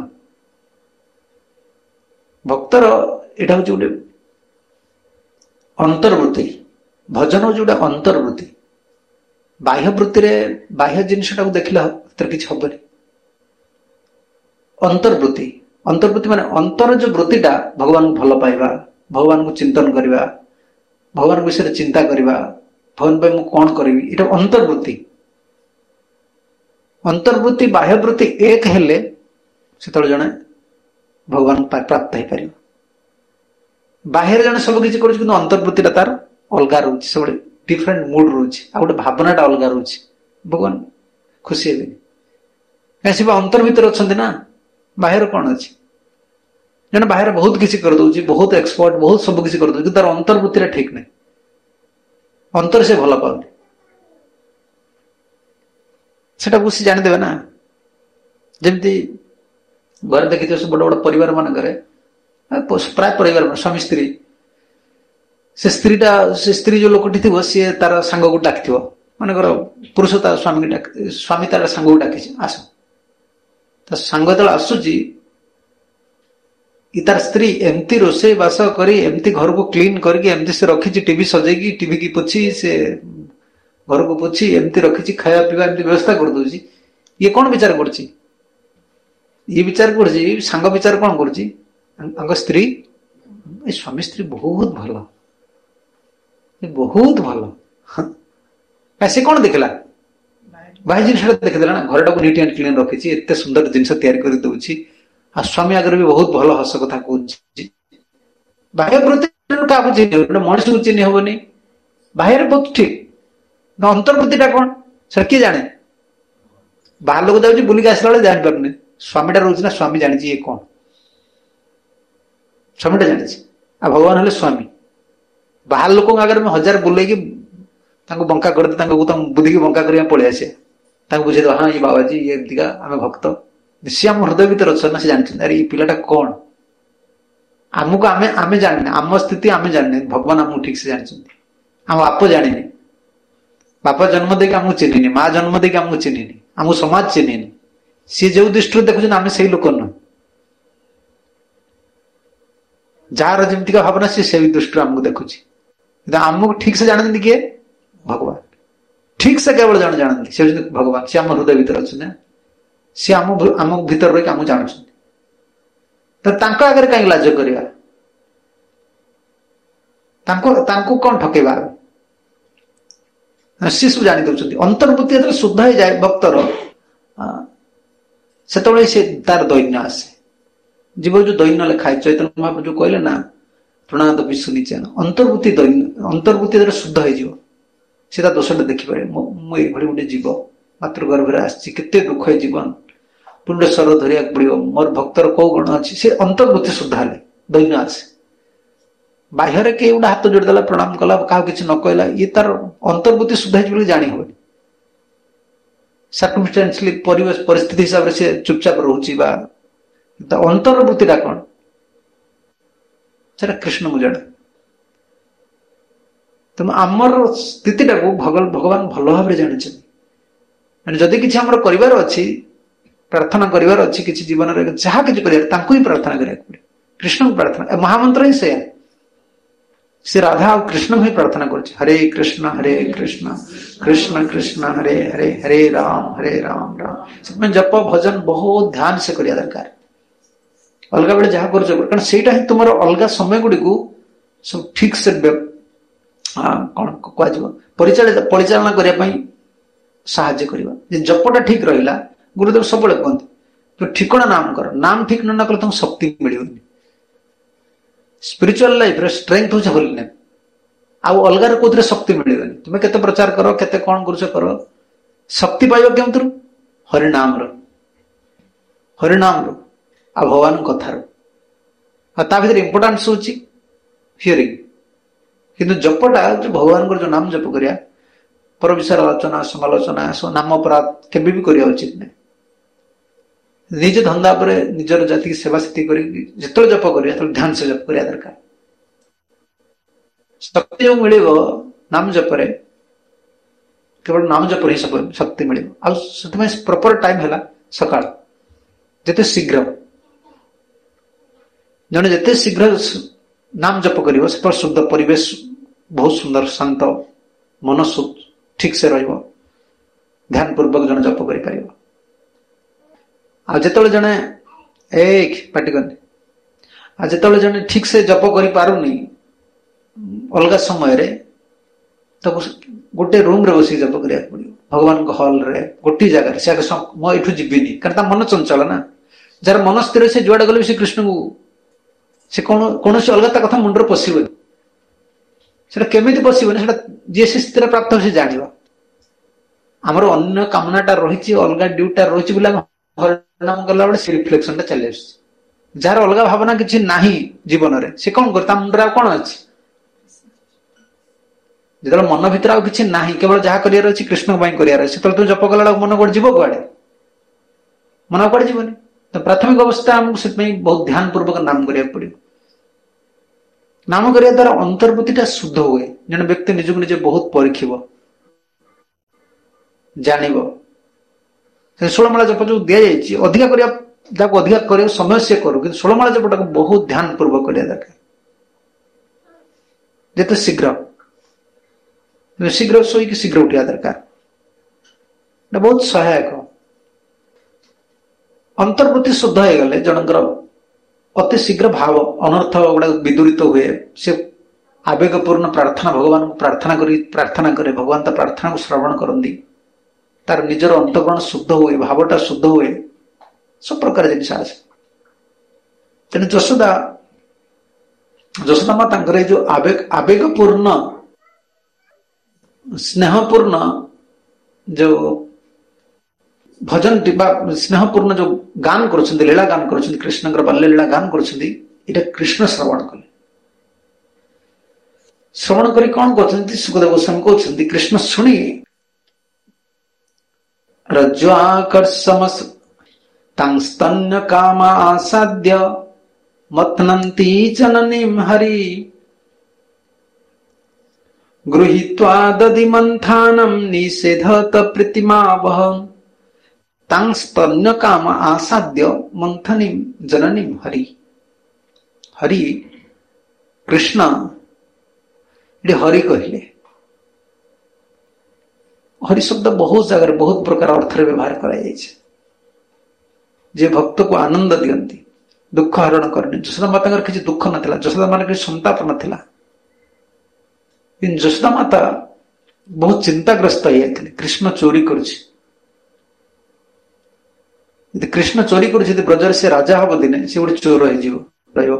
ଭକ୍ତର ଏଇଟା ହଉଛି ଗୋଟେ ଅନ୍ତର୍ବୃତ୍ତି। ଭଜନ ହଉଛି ଗୋଟେ ଅନ୍ତର୍ବୃତ୍ତି। ବାହ୍ୟ ବୃତ୍ତିରେ ବାହ୍ୟ ଜିନିଷଟାକୁ ଦେଖିଲେ ସେଥିରେ କିଛି ହବନି। ଅନ୍ତର୍ବୃତ୍ତି, ଅନ୍ତର୍ବୃତ୍ତି ମାନେ ଅନ୍ତର ଯୋଉ ବୃତ୍ତିଟା, ଭଗବାନଙ୍କୁ ଭଲ ପାଇବା, ଭଗବାନଙ୍କୁ ଚିନ୍ତନ କରିବା, ଭଗବାନଙ୍କ ବିଷୟରେ ଚିନ୍ତା କରିବା, ଭଗବାନ ପାଇଁ ମୁଁ କଣ କରିବି, ଏଇଟା ଅନ୍ତର୍ବୃତ୍ତି। ଅନ୍ତର୍ବୃତ୍ତି ବାହ୍ୟବୃତ୍ତି ଏକ ହେଲେ ସେତେବେଳେ ଜଣେ ଭଗବାନ ପ୍ରାପ୍ତ ହେଇପାରିବ। ବାହ୍ୟରେ ଜଣେ ସବୁ କିଛି କରୁଛି, କିନ୍ତୁ ଅନ୍ତର୍ବୃତ୍ତିଟା ତାର ଅଲଗା ରହୁଛି, ସବୁବେଳେ ଡିଫରେଣ୍ଟ ମୁଡ୍ ରହୁଛି, ଆଉ ଗୋଟେ ଭାବନାଟା ଅଲଗା ରହୁଛି। ଭଗବାନ ଖୁସି ହେବେନି, କାହିଁକି? ସେ ଅନ୍ତର ଭିତରେ ଅଛନ୍ତି ନା, ବାହ୍ୟରେ କଣ ଅଛି? ଜଣେ ବାହାରେ ବହୁତ କିଛି କରିଦଉଛି, ବହୁତ ଏକ୍ସପର୍ଟ, ବହୁତ ସବୁ କିଛି କରିଦଉଛି, କିନ୍ତୁ ତାର ଅନ୍ତର୍ବୃତ୍ତିଟା ଠିକ ନାହିଁ, ଅନ୍ତର ସେ ଭଲ ପାଉନି। ସେଟାକୁ ସେ ଜାଣିଦେବେ ନା। ଯେମିତି ଘରେ ଦେଖିଥିବେ ସବୁ ବଡ ବଡ ପରିବାର ମାନଙ୍କରେ, ପ୍ରାୟ ପରିବାର ସ୍ୱାମୀ ସ୍ତ୍ରୀ, ସେ ସ୍ତ୍ରୀଟା ସେ ସ୍ତ୍ରୀ ଯୋଉ ଲୋକଟି ଥିବ, ସିଏ ତାର ସାଙ୍ଗକୁ ଡାକିଥିବ, ମନେକର ପୁରୁଷ ତା ସ୍ୱାମୀକି ଡାକି, ସ୍ୱାମୀ ତାର ସାଙ୍ଗକୁ ଡାକିଛି, ଆସ। ତା ସାଙ୍ଗ ଯେତେବେଳେ ଆସୁଛି, ତାର ସ୍ତ୍ରୀ ଏମିତି ରୋଷେଇ ବାସ କରି, ଏମିତି ଘରକୁ କ୍ଲିନ କରିକି, ଏମିତି ସେ ରଖିଛି, ଟିଭି ସଜେଇକି, ଟିଭି କି ପୋଛି, ସେ घर को पोछि एमती रखी खाया पीवा एमती व्यवस्था कर दउछि ये कौन विचार करछि ये विचार करछि सांग विचार कौन करछि अंग स्त्री ए स्वामी स्त्री बहुत भलो बहुत भलो से कौन देखला बाह्य जिनिस देखिदेला ना घर टाक नीट एंड क्लीन रखी एत सुंदर जिनस तैयारी कर दउछि आ स्वामी आगे भी बहुत भल हस कथा कहछि बाह्य प्रति क्या चिन्ह मनुष्य को चिन्ह हेनी बाहर बहुत ठीक अंतर्वृत्ति कौन सर किए जाने बाहर लोग जाऊँगी बुलिक आसला बेले जापारे स्वामीटा रोचे ना स्वामी जानी ये कौन स्वामीटा जानी आ भगवान हेले स्वामी बाहर लोक आगे में हजार बुले बंका करदे बुद्धि की बंका कर पलि आसे बुझे हाँ ये बाबाजी ये एमतीका आम भक्त सी आम हृदय भर अच्छा ना से जानते अरे ये पिलाटा कौन आमको आमे आमे जाने आम स्थिति आमे जाने भगवान आमको ठीक से जानते आम बाप जाने बापा जन्म देके आमको चिन्हनी माँ जन्म देके आमको चिन्हनी आमको समाज चिन्हनी सी जो दृष्टि देखुन आम से लोक न जार जमीका भावना सी से दृष्टि आमको देखुची आमको ठीक से जानते किए भगवान ठीक से केवल जन जानते से भगवान सी आम हृदय भीतर अच्छे सी आम आम भीतर रही आम जानते तो आगे कहीं लाज करवा कौन ठकेबा सी सब जानी दौरान अंतर्वृत्ति जो शुद्ध हो जाए भक्तर से तार दैन्य आसे जीव जो दैन्य लिखा है चैतन्य महाप्रभु जो कहले ना प्रणाद विश्व नीचे अंतर्वृत्ति दैन्य अंतर्वृत्ति जो शुद्ध हो सीधा दोषटा देखिपारे मुझे गोटे जीव मातृगर्भरे आते दुख है जीवन पुंड स्वर धरिया पड़ो मोर भक्तर कौ गुण अच्छी से अंतर्वृत्ति शुद्ध हेले दैन्य आसे बाह्य के गोटे हाथ जोड़देला प्रणाम कला क्या किसी न कहला ये तार अंतर्वृत्ति शुद्ध है जानी हो सर्कमस्टेंशियली परिवेश परिस्थिति हिसाब से चुपचाप रोचे अंतर्वृत्ति कौन से कृष्ण को जाने तुम आमर स्थिति भगवान भल भाव जानी जदि किसी आमर कर प्रार्थना करार अच्छी किसी जीवन में जहाँ किसी ही प्रार्थना करा कृष्ण को प्रार्थना महामंत्र ही से से राधा और कृष्ण ही प्रार्थना कर हरे कृष्ण हरे कृष्ण कृष्ण कृष्ण हरे हरे हरे राम हरे राम राम से जप भजन बहुत ध्यान से करिया दरकार अलग बेले जहाँ कर कारण से तुम अलग समय गुड़ी को सब ठीक से कौन कह परिचालना करने साहाय्य करवा जपटा ठीक रहा गुरुदेव सब कहते तो ठिकଣା नाम कर नाम ठीक न कले तुमको शक्ति मिलनी स्पिरिचुअल लाइफ रे स्ट्रेंथ हो होलीनेस आउ अलगार कौन शक्ति मिलनी तुम्हें केते प्रचार कर केते कौन कर कर शक्ति पाइब केमती हरिनाम हरिनाम आ भगवान कथार ता भर इंपोर्टान्स हूँ हियरिंग किंतु जपटा जो भगवान जो नाम जप करिया पर विषय आलोचना समालोचना नाम अपराध केबे भी करिया उचित नहीं निज धंदा पर निजर जाति की सेवा स्थिति कर जिते जप कर ध्यान से जप करिया दरकार शक्ति जो मिल नाम जपरे केवल नाम जप ही सब शक्ति मिल प्रॉपर टाइम है सकाळ जिते शीघ्र जने जिते शीघ्र नाम जप कर से शुद्ध परिवेश बहुत सुंदर शांत मन ठीक से रहिबो ध्यान पूर्वक जन जप करि परिबो आ जेतले जने एक पाटी करने आ जेतले जने ठीक से जप करि पारुनी अलग समय रे तो गोटे रूम रे बसी जप करिया पड़ियो भगवान को हॉल रे गोटी जगह रे से मो एठु जिबिनी कारण मन चंचल ना जार मन स्थिर से जुआड गले से कृष्ण को से कौन कौन से अलग कथा मुंडर पशिबनी से केमिति पशिबनी से जे से स्थिर प्राप्त हो से जानिबा हमर अन्य कामनाटा रही अलग ड्यूटा रही बोला हरिनाम गला बेले से रिफ्लेक्शन चले जार अलग भावना किसी ना जीवन में से कौन कर मुंडर कौन अच्छी जो मन भर आ कि ना केवल जहाँ कर कृष्ण कर तुम जप कला मन कौन जीव कड़े मन कड़े जीवन तो प्राथमिक अवस्था आमको से बहुत ध्यान पूर्वक नाम करा पड़ो नाम करने द्वारा अंतर्वृत्ति शुद्ध हुए जन व्यक्ति निजक निजे बहुत परीक्षिब जान षोलमाला जप जो दि जाए अधिका करने अधिका कर समय से करू कि षोलमाला जपटा बहुत ध्यान पूर्वक करा दरकार जिते शीघ्र शीघ्र शोक शीघ्र उठा दरकार बहुत सहायक। अंतर्वृत्ति शुद्ध हो गले जनकर अति शीघ्र भाव अनर्थ गुड़ा विदूरित हुए से आवेगपूर्ण प्रार्थना भगवान को प्रार्थना करी प्रार्थना करे भगवान ता प्रार्थना को श्रवण करती तार निजर अंतकरण शुद्ध हुए भावटा शुद्ध हुए सब प्रकार जिन आसे तेणु यशोदा यशोदा माता जो आवेग आवेगपूर्ण स्नेहपूर्ण जो भजन स्नेहपूर्ण जो गान कर लीला गान कर कृष्ण बाल्य लीला गान कर कृष्ण श्रवण कले श्रवण करी कौन कहते सुखदेव गोस्वामी कहते कृष्ण शुणी रज्ज्वाकर्षम स्तन्य काम आसाद्य मथनन्ति जननीं हरि गृहीत्वा दधि मंथानं निषेधत प्रतिमावह तां स्तन्य काम आसाद्य मंथनीं जननीं हरि। हरि कृष्ण ये हरि कहले हरि शब्द बहुत जगह बहुत प्रकार अर्थ व्यवहार कराई जे भक्त को आनंद दियंती दुख हरण करनी यशोदा माता किसी दुख नथिला यशोदा माता किसी संताप नथिला यशोदा माता बहुत चिंताग्रस्त होते कृष्ण चोरी करुछि कृष्ण चोरी करुछि ब्रजर से राजा हम दिने से गोटे चोर हो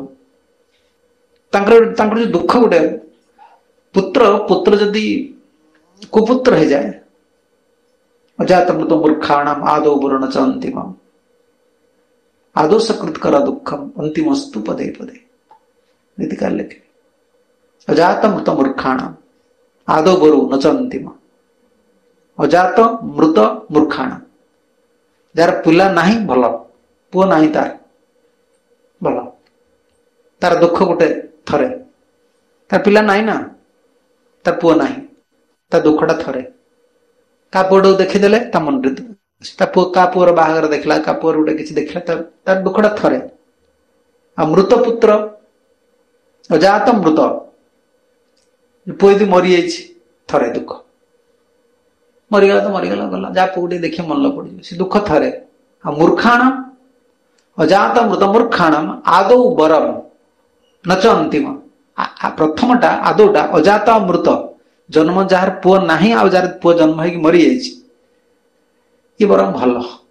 जो दुख गोटे पुत्र पुत्र जदि कुपुत्र हो जाए अजात मृत मूर्खाणाम आदौ वरुण च अंतिम आदौ सकृत कर दुखम अंतिमस्तु पदे पदे नीतिकार लिखे अजात मृत मूर्खाणाम आदौ वरु न च अंतिम अजात मृत मूर्खाणाम जार पिला नहीं भल पुओ नहीं तार भल तार दुख गोटे थरे तार पिला नहीं ना तार पुओ नहीं ता दुखटा थरे का पुओ देखीदेले ता मन का पुअर बाहागर देखला का पुअर गोटे किसी देखला तार दुखटा थरे आ मृत पुत्र अजात मृत पुओ यदि मरी जाइए थरे दुख मरीगला तो मरीगला गला जहाँ पुटे देखिए मन पड़ से दुख थरे आ मूर्खाण अजात मृत मूर्खाण आदौ वरम न च अंतिम प्रथमटा आदौटा अजात मृत जन्म जार पुओ नहीं आ जार पुओ जन्म हो मरी जाइए ये बरम भल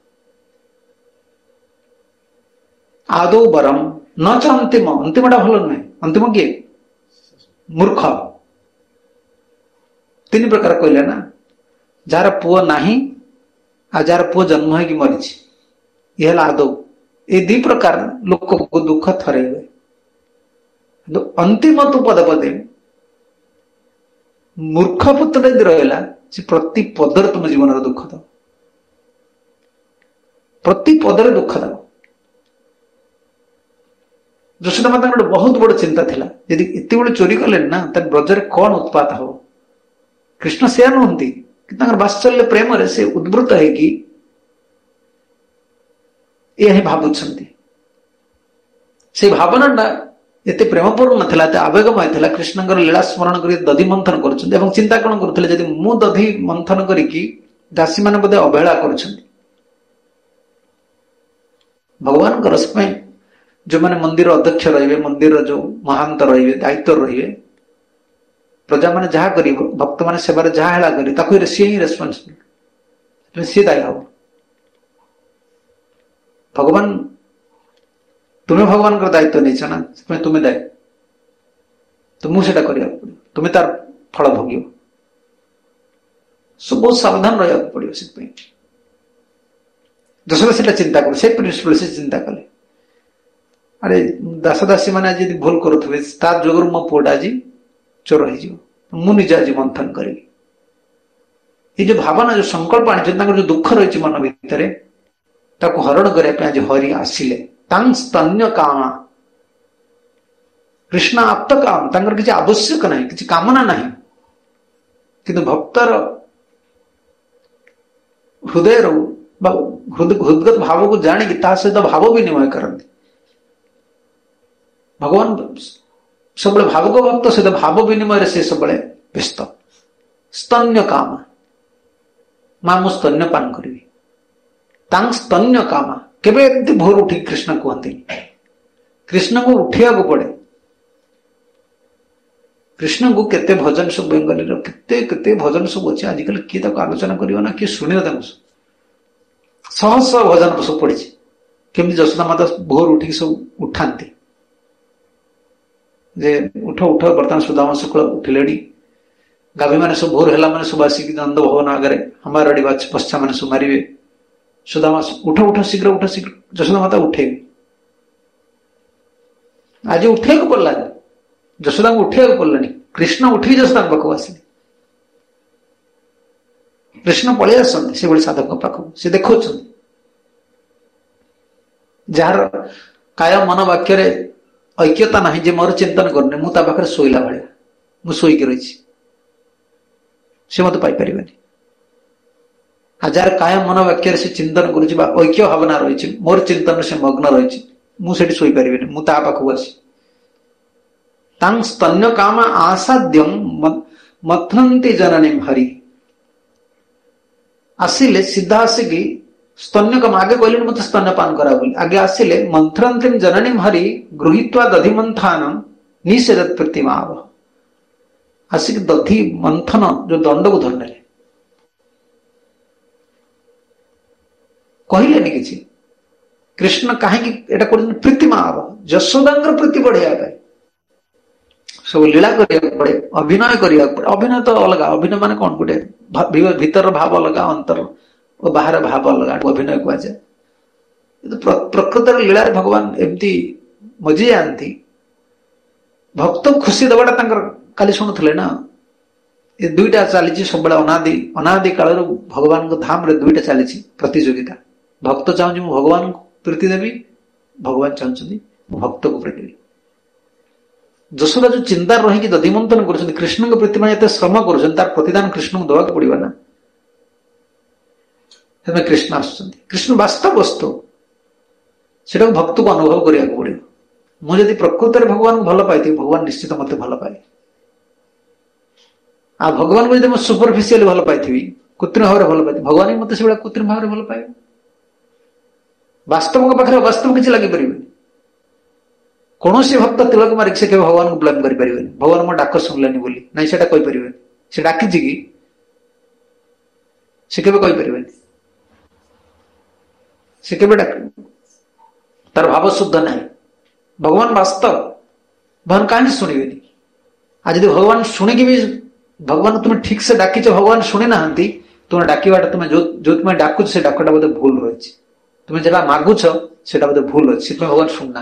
आदौ वरम न च अंतिम अंतिमटा भल नुहे अंतिम किए मूर्ख तीन प्रकार कहले ना जार पुओ नहीं आ जार पुओ जन्म हो मरी यह आदौ ये दी प्रकार लोक को दुख थरे हुए अंतिम तो पद पदे मूर्ख पुत्र यदि रहा से प्रति पदर तुम जीवन दुख दो प्रति पदर दुख दो यशोदा माता गोटे बहुत बड़ चिंता थिला यदि एते बड़े चोरी कले ना तब ब्रजर कौन उत्पात हो कृष्ण से नुहति वात्सल्य प्रेम रे से उद्वृत है कि यह भावुंट से भावना एते प्रेमपूर्ण थिला एते आवेगमय थिला कृष्णकर लीला स्मरण कर दधि मंथन कर चिंता कौन करते जदि मु दधि मंथन करी दासी मान बोधे अवहेला कर भगवान रस जो मैंने मंदिर अध्यक्ष रहिए मंदिर जो महांत रहिए दायित्व रहिए प्रजा मैंने जहाँ कर भक्त मैंने सेवार जहाँ हेला कर सी ही रेस्पन्सिबल सी दायी हम भगवान तुम्हें भगवान का दायित्व नहीं ना तुम्हें दायी तो मुझे पड़ो तुम्हें तार फल भोग सब बहुत सावधान रहा पड़ो से यशोदा से चिंता कर से प्रिंसिपल से चिंता कले अरे दासदासी मैंने आज भूल करुवे तार जोगर मो पुआटा आज चोर हो निजे आज मंथन करी ये जो भावना जो संकल्प आनी जो दुख रही मन भितर हरण करने आज हरि आसिले स्तन्य काम कृष्ण आप्त काम तंकर किसी आवश्यक नहीं किसी कामना नहीं किंतु भक्तर हृदय हृदगत भाव को जाणी सहित भाव विनिमय करती भगवान सब भावक भक्त सहित भाव विनिमय से सब व्यस्त स्तन्य कामा माँ मु स्तन्य पान करी तांग स्तन्य कामा केबे एमती भोर उठी कृष्ण कहते कृष्ण को उठिया को पड़े कृष्ण को केते भजन सब बेंगली केते केते भजन सब अच्छे आजिकल किए तक आलोचना करियो ना किए सुनियो तक शह शह भजन सब पड़ी केमती जशोदा माता भोर उठी सब उठाती जे उठ उठ बर्तमान सुदामा शुक्ल उठिले गाभी मैंने सब भोर है मैंने सब आसिक नंद भवन आगे हमारे अड़ी पश्चा मैंने सब मारे सुदामा उठ उठ शीघ्र उठ शीघ्र जशोदा माता उठे आज उठे को पड़ला जशोदा को उठे को पड़लानी कृष्ण उठी जशोदा पाखक आसिले कृष्ण पलि आसते से साधक पाखक से देखा जार काय मन वाक्य ऐक्यता ना जे मोर चिंतन करने मुझे पाखे शोला भाया मुझे शोक रही से मत पाई जार काय मन वाक्य से चिंतन करुच्ची ऐक्य भावना रही मोर चिंतन से मग्न रही मुझे शोपारे मुझे पाखक आसी तांग स्तन्य काम आसाद्यम मथनती जननी हरि आसिले सीधा आसिकी स्तन्य कम आगे कहले मत स्तन्यपान करा बोली आगे आसिले मंथरंतिम जननी हरि गृहीत्वा दधि मंथान निषेधत प्रतिमा आसिक दधि मंथन जो दंड को धरने कहले किसी कृष्ण कहीं प्रीतिमा जशोदा प्रीति बढ़िया सब लीला करिया पड़े अभिनय करिया पड़े अभिनय तो अलग अभिनय माने कौन गोटे भीतर भाव अलग अंतर और बाहर भाव अलग अभिनय कह जाए प्रकृत लीला भगवान एमती मजी जाती भक्त खुशी दबाटा काली शुणुले ना ये दुईटा चली सब अनादि अनादि काल भगवान धाम रे दुईटा चली प्रतियोगिता भक्त चाहूँ मु भगवान को प्रीति देवी भगवान चाहते भक्त को प्रीति जशोदा जो चिंता रही दधिमंथन कर कृष्ण को प्रीति में श्रम कर प्रतिदान कृष्ण को दवाक पड़ा ना कृष्ण आस कृष्ण वास्तव वस्तु से भक्त को अनुभव करने को पड़ो मुझे प्रकृत में भगवान को भल पाई भगवान निश्चित मत भल पाए आ भगवान को जब सुपरफिशियल भल पाई कृत्रिम भाव भल पाई भगवान ही मत से कृत्रिम भाव भल पाए वास्तव पाखे वास्तव किसी लगे पारे कौन सी भक्त तिलक मारिक से भगवान को ब्लेम करें भगवान मो डाक शुणलानी बोली ना से कहीपर से डाकी कि से कहीपर से डाक तार भाव शुद्ध ना भगवान वास्तव भगवान कहीं शुणे आज यदि भगवान शुणिकी भी भगवान तुम्हें ठीक से डाकिच भगवान शुणी ना तुम्हें डाकवाटा तुम्हें जो जो तुम्हें डाकुच से डाकटा बोधे भूल रही तुम्हें जहाँ मागुच से बोधे भूल अच्छी भगवान शुणुना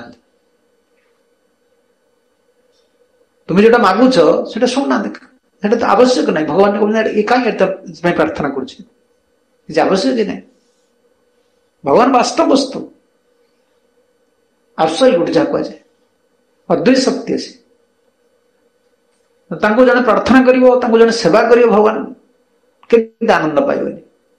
तुम्हें जो मागुच से शुणुना तो आवश्यक ना भगवान को कहीं प्रार्थना कर आवश्यक ना भगवान वास्तव वस्तु आश्चर्य गोटे जहाँ कहुए अद्वैत सत्य से जड़े प्रार्थना कर जड़े सेवा कर भगवान के आनंद पाइबनी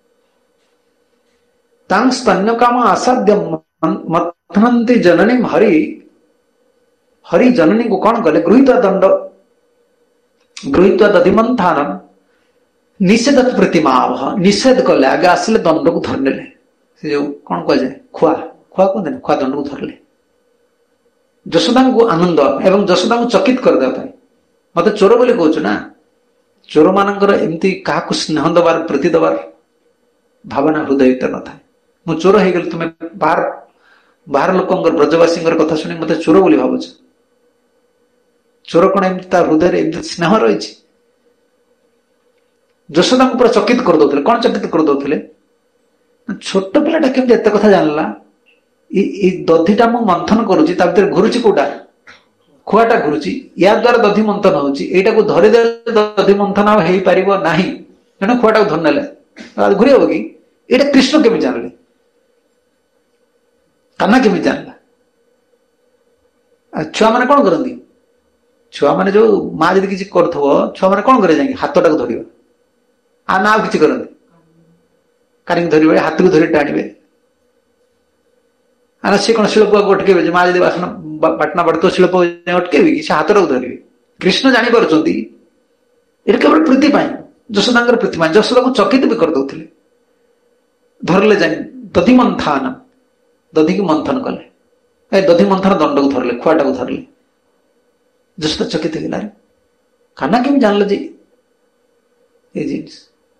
तांग स्तन्य काम असाध्य मथनती जननी हरि हरि जननी को कौन कले गृहीत दंड गृहीत दधिमंथान निषेध प्रतिमा निषेध कले आगे आसिले दंड को धरने से जो कौन कह जाए खुआ खुआ कहते खुआ दंड को धरले जशोदा को आनंद एवं जशोदा को चकित करदे मत चोर बोली कहूँ ना चोर मानकर एमती क्या स्नेह दबार प्रीति दबार भावना हृदय न था मु चोर हो गल तुम्हें बाहर बाहर लोक ब्रजवासी कथा शुणी मत चोर बोली भाव चोर कौन एमती हृदय एमती स्नेह रही जशोदा को पूरा चकित कर दौले कौन चकित कर दौले छोट पिलाटा केमती एत कथा जानला दधिटा मु मंथन करुच्ची भर घुरुची कौटा खुआटा घुरुची या द्वारा दधि मंथन होची एटा को धरी दे दधि मंथन आ हेई परिबो नाही जने खुआटा को धरनेले आज घुरी हो कि एटा कृष्ण केमि जानले कान्हा केमि जानला छुआ माने कोन करंदी छुआ माने जो मां जदी किछि करथबो छुआ माने कोन करे जाई हातटा को धरिबो आ ना किछि करंदी कारिंग धरिबे हाथ को धरि टाणिबे आना से कौन शिल्प अटकेबे माँ जब बासन पाटना बढ़ते शिल्प अटकेबी कि से हाथ को धरवे कृष्ण जानी पार्टी केवल प्रीति ଯଶୋଦାଙ୍କର ପ୍ରୀତି ପାଇଁ ଯଶୋଦାକୁ ଚକିତ ବି କରିଦଉଥିଲେ। ଧରିଲେ ଯାଇ ଦଧି ମନ୍ଥନ, ଦଧିକି ମନ୍ଥନ କଲେ, ଏ ଦଧି ମନ୍ଥନ ଦଣ୍ଡକୁ ଧରିଲେ, ଖୁଆଟାକୁ ଧରିଲେ। ଯଶୋଦା ଚକିତ ହେଇଗଲା, କାହ୍ନା କେମିତି ଜାଣିଲ ଯେ ଏ ଜିନିଷ?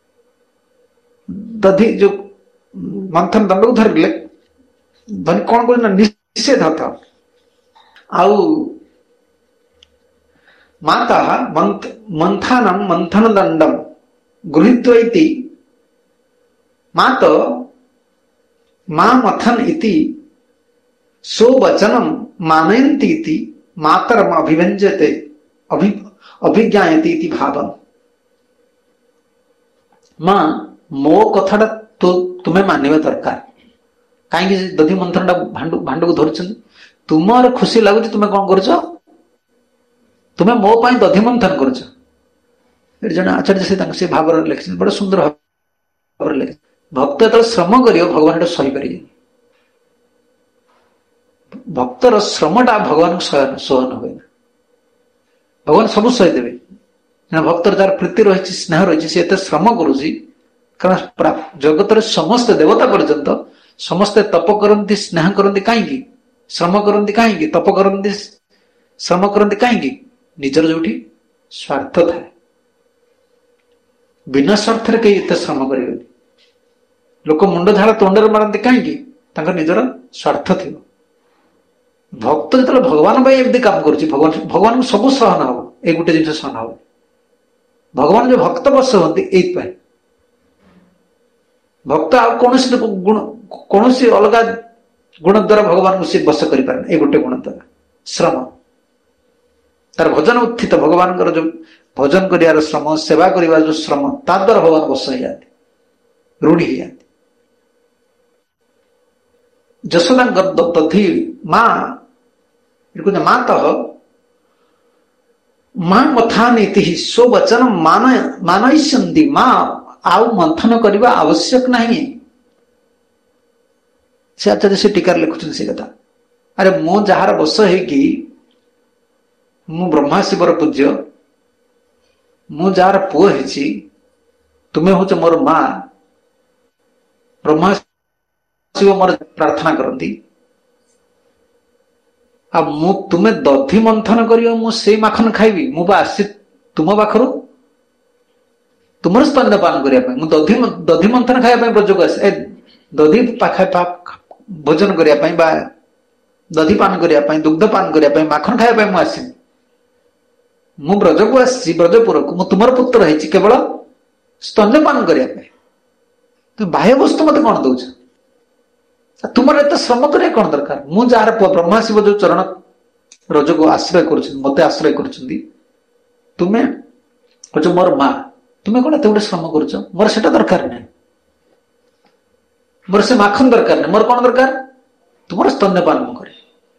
ଦଧି ଯୋଉ ମନ୍ଥନ ଦଣ୍ଡକୁ ଧରିଲେ, ଧନି କଣ କଲେ ନା ନିଷେଧ ଆଉ ମାତା ମନ୍ଥନಂ ମନ୍ଥନ ଦଣ୍ଡം ଗୃହୀତ୍ୱଇତି ମାତ ମା ମଥନ ଇତି ସୋବଚନಂ ମାନୟନ୍ତି ଇତି ମାତରମ ଅଭିଭଞ୍ଜତେ ଅଭିଜ୍ଞାୟତି ଇତି ଭାବମ୍। ମା ମୋ କଥାଟା ତୁମେ ମାନିବା ଦରକାର। କାହିଁକି ଦଧି ମନ୍ଥନଟା ଭାଣ୍ଡୁ ଭାଣ୍ଡୁକୁ ଧରୁଛନ୍ତି? ତୁମର ଖୁସି ଲାଗୁଛି, ତୁମେ କଣ କରୁଛ? ତୁମେ ମୋ ପାଇଁ ଦଧି ମନ୍ଥନ କରୁଛ। ଏଠି ଜଣେ ଆଚାର୍ଯ୍ୟ ସେ ତାଙ୍କ ସେ ଭାବରେ ଲେଖିଛନ୍ତି, ବଡ ସୁନ୍ଦର ଭାବରେ ଲେଖିଛନ୍ତି। ଭକ୍ତ ଯେତେବେଳେ ଶ୍ରମ କରିବ ଭଗବାନ ଏଟା ସହିପାରିବେ। ଭକ୍ତର ଶ୍ରମଟା ଭଗବାନଙ୍କୁ ସହନ ହୁଏ ନା। ଭଗବାନ ସବୁ ସହିଦେବେ। ଭକ୍ତର ଯାହାର ପ୍ରୀତି ରହିଛି, ସ୍ନେହ ରହିଛି, ସେ ଏତେ ଶ୍ରମ କରୁଛି। କାରଣ ଜଗତରେ ସମସ୍ତେ ଦେବତା ପର୍ଯ୍ୟନ୍ତ ସମସ୍ତେ ତପ କରନ୍ତି, ସ୍ନେହ କରନ୍ତି କାହିଁକି? ଶ୍ରମ କରନ୍ତି କାହିଁକି? ତପ କରନ୍ତି, ଶ୍ରମ କରନ୍ତି କାହିଁକି? ନିଜର ଯୋଉଠି ସ୍ୱାର୍ଥ ଥାଏ। ବିନା ସ୍ୱାର୍ଥରେ କେହି ଏତେ ଶ୍ରମ କରିବେନି। ଲୋକ ମୁଣ୍ଡ ଝାଳ ତଣ୍ଡରେ ମାରନ୍ତି କାହିଁକି? ତାଙ୍କର ନିଜର ସ୍ୱାର୍ଥ ଥିବ। ଭକ୍ତ ଯେତେବେଳେ ଭଗବାନ ପାଇଁ ଏମିତି କାମ କରୁଛି, ଭଗବାନ ଭଗବାନଙ୍କୁ ସବୁ ସହନ ହବ। ଏଇ ଗୋଟେ ଜିନିଷ ସହନ ହବ। ଭଗବାନ ଯୋଉ ଭକ୍ତ ବଶ ହୁଅନ୍ତି ଏଇଥିପାଇଁ। ଭକ୍ତ ଆଉ କୌଣସି ଗୁଣ କୌଣସି ଅଲଗା ଗୁଣ ଦ୍ୱାରା ଭଗବାନଙ୍କୁ ସେ ବଶ କରିପାରେନି। ଏଇ ଗୋଟେ ଗୁଣ ଦ୍ୱାରା, ଶ୍ରମ। ତାର ଭଜନ ଉତ୍ଥିତ, ଭଗବାନଙ୍କର ଯୋଉ ଭଜନ କରିବାର ଶ୍ରମ, ସେବା କରିବାର ଯୋଉ ଶ୍ରମ, ତା ଦ୍ୱାରା ଭଗବାନ ବଶ ହେଇଯାନ୍ତି, ଋଣୀ ହେଇଯାନ୍ତି। ଯଶୋଦାଙ୍କ ଦଧି ମା ମାତଃ ମା ମଥାନୀତି ସ୍ୱବଚନ ମାନୟିଷ୍ୟନ୍ତି। ମା ଆଉ ମନ୍ଥନ କରିବା ଆବଶ୍ୟକ ନାହିଁ। ସେ ଆଚାର୍ଯ୍ୟ ସେ ଟୀକାରେ ଲେଖୁଛନ୍ତି ସେ କଥା। ଆରେ ମୁଁ ଯାହାର ବଶ ହେଇକି, ମୁଁ ବ୍ରହ୍ମା ଶିବର ପୂଜ୍ୟ, ମୁଁ ଯାହାର ପୁଅ ହେଇଛି, ତୁମେ ହଉଛ ମୋର ମା। ବ୍ରହ୍ମା ଶିବ ମୋର ପ୍ରାର୍ଥନା କରନ୍ତି, ଆଉ ମୁଁ ତୁମେ ଦଧି ମନ୍ଥନ କରିବ, ମୁଁ ସେଇ ମାଖନ ଖାଇବି? ମୁଁ ବା ଆସିଛି ତୁମ ପାଖରୁ ତୁମର ସ୍ତନ୍ୟପାନ କରିବା ପାଇଁ। ମୁଁ ଦଧି ଦଧି ମନ୍ଥନ ଖାଇବା ପାଇଁ ବ୍ରଜକୁ ଆସେ, ଏ ଦଧି ପାଖା ଭୋଜନ କରିବା ପାଇଁ, ବା ଦଧି ପାନ କରିବା ପାଇଁ, ଦୁଗ୍ଧ ପାନ କରିବା ପାଇଁ, ମାଖନ ଖାଇବା ପାଇଁ ମୁଁ ଆସିନି। ମୁଁ ବ୍ରଜକୁ ଆସିଛି, ବ୍ରଜପୁରକୁ। ମୁଁ ତୁମର ପୁତ୍ର ହେଇଛି କେବଳ ସ୍ତନ୍ୟପାନ କରିବା ପାଇଁ। ତୁମେ ବାହ୍ୟ ବସ୍ତୁ ମତେ କଣ ଦଉଛ? ତୁମର ଏତେ ଶ୍ରମ କରିବା କଣ ଦରକାର? ମୁଁ ଯାହାର ପୁଅ, ବ୍ରହ୍ମା ଶିବ ଯୋଉ ଚରଣ ରଜକୁ ଆଶ୍ରୟ କରୁଛନ୍ତି, ମତେ ଆଶ୍ରୟ କରୁଛନ୍ତି, ତୁମେ ହଉଛ ମୋର ମା। ତୁମେ କଣ ଏତେ ଗୋଟେ ଶ୍ରମ କରୁଛ? ମୋର ସେଟା ଦରକାର ନାହିଁ। ମୋର ସେ ମାଖନ ଦରକାର ନାହିଁ। ମୋର କଣ ଦରକାର? ତୁମର ସ୍ତନ୍ୟପାନ ମୁଁ କରେ।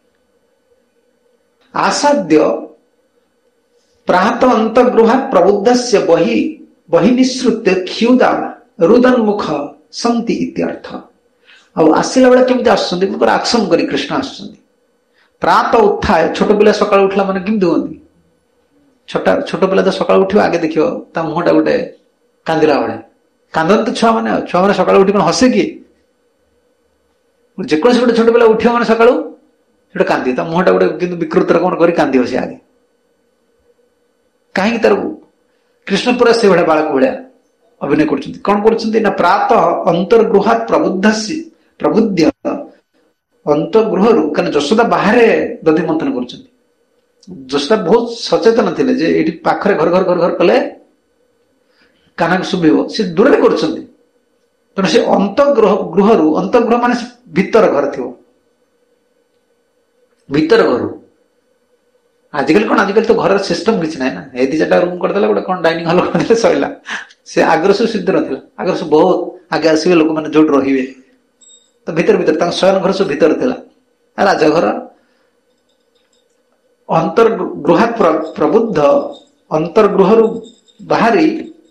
ଆସାଦ୍ୟ ପ୍ରାତ ଅନ୍ତର୍ଗୃହା ପ୍ରବୁଦ୍ଧସ୍ୟ ବହି ବହି ନିଃସୃତ୍ୟ କ୍ଷୁଦା ରୁଦନ୍ମୁଖ ସନ୍ତି ଇତ୍ୟର୍ଥ। ଆଉ ଆସିଲା ବେଳେ କେମିତି ଆସୁଛନ୍ତି? ଆକ୍ସନ କରି କୃଷ୍ଣ ଆସୁଛନ୍ତି। ପ୍ରାତ ଉତ୍ଥାୟ, ଛୋଟ ପିଲା ସକାଳୁ ଉଠିଲା ମାନେ କେମିତି ହୁଅନ୍ତି? ଛୋଟ ଛୋଟ ପିଲା ତ ସକାଳୁ ଉଠିବ, ଆଗେ ଦେଖିବ ତା ମୁହଁଟା ଗୋଟେ କାନ୍ଦିଲା ଭଳିଆ। କାନ୍ଦନ୍ତି ଛୁଆ ମାନେ। ଆଉ ଛୁଆ ମାନେ ସକାଳୁ ଉଠି କଣ ହସେ କିଏ? ଯେକୌଣସି ଗୋଟେ ଛୋଟ ପିଲା ଉଠିବ ମାନେ ସକାଳୁ ସେଟା କାନ୍ଦିବ, ତା ମୁହଁଟା ଗୋଟେ କିନ୍ତୁ ବିକୃତରେ କଣ କରି କାନ୍ଦିବ ସେ ଆଗେ। କାହିଁକି? ତାର କୃଷ୍ଣ ପୁରା ସେଇଭଳିଆ ବାଳକ ଭଳିଆ ଅଭିନୟ କରୁଛନ୍ତି। କଣ କରୁଛନ୍ତି ନା ପ୍ରାତ ଅନ୍ତର୍ଗୃହାତ ପ୍ରବୁଦ୍ଧସ୍ୟ ପ୍ରବୁଦ୍ଧ ଅନ୍ତର୍ଗୃହରୁ, କାରଣ ଯଶୋଦା ବାହାରେ ଦଧି ମନ୍ଥନ କରୁଛନ୍ତି। ଯଶୋଦା ବହୁତ ସଚେତନ ଥିଲେ ଯେ ଏଇଠି ପାଖରେ ଘର ଘର ଘର ଘର କଲେ କାହ୍ନାକୁ ଶୁଭିବ, ସେ ଦୂରରେ କରୁଛନ୍ତି। ତେଣୁ ସେ ଅନ୍ତର୍ଗୃହ ଗୃହରୁ, ଅନ୍ତର୍ଗୃହ ମାନେ ଭିତର ଘର ଥିବ, ଭିତର ଘରୁ। ଆଜିକାଲି କଣ, ଆଜିକାଲି ତ ଘରର ସିଷ୍ଟମ କିଛି ନାହିଁ ନା। ଏଇ ଦି ଚାରିଟା ରୁମ କରିଦେଲା, ଗୋଟେ କଣ ଡାଇନିଂ ହଲ କରିଦେଲେ ସରିଲା। ସେ ଆଗର ସବୁ ସିଦ୍ଧ ନଥିଲା। ଆଗର ସବୁ ବହୁତ ଆଗେ ଆସିବେ ଲୋକମାନେ ଯୋଉଠି ରହିବେ, ତ ଭିତରେ ଭିତରେ ତାଙ୍କ ଶୟନ ଘର ସବୁ ଭିତରେ ଥିଲା। ରାଜଘର ଅନ୍ତର୍ଗୃହା ପ୍ରବୁଦ୍ଧ, ଅନ୍ତର୍ଗୃହରୁ ବାହାରି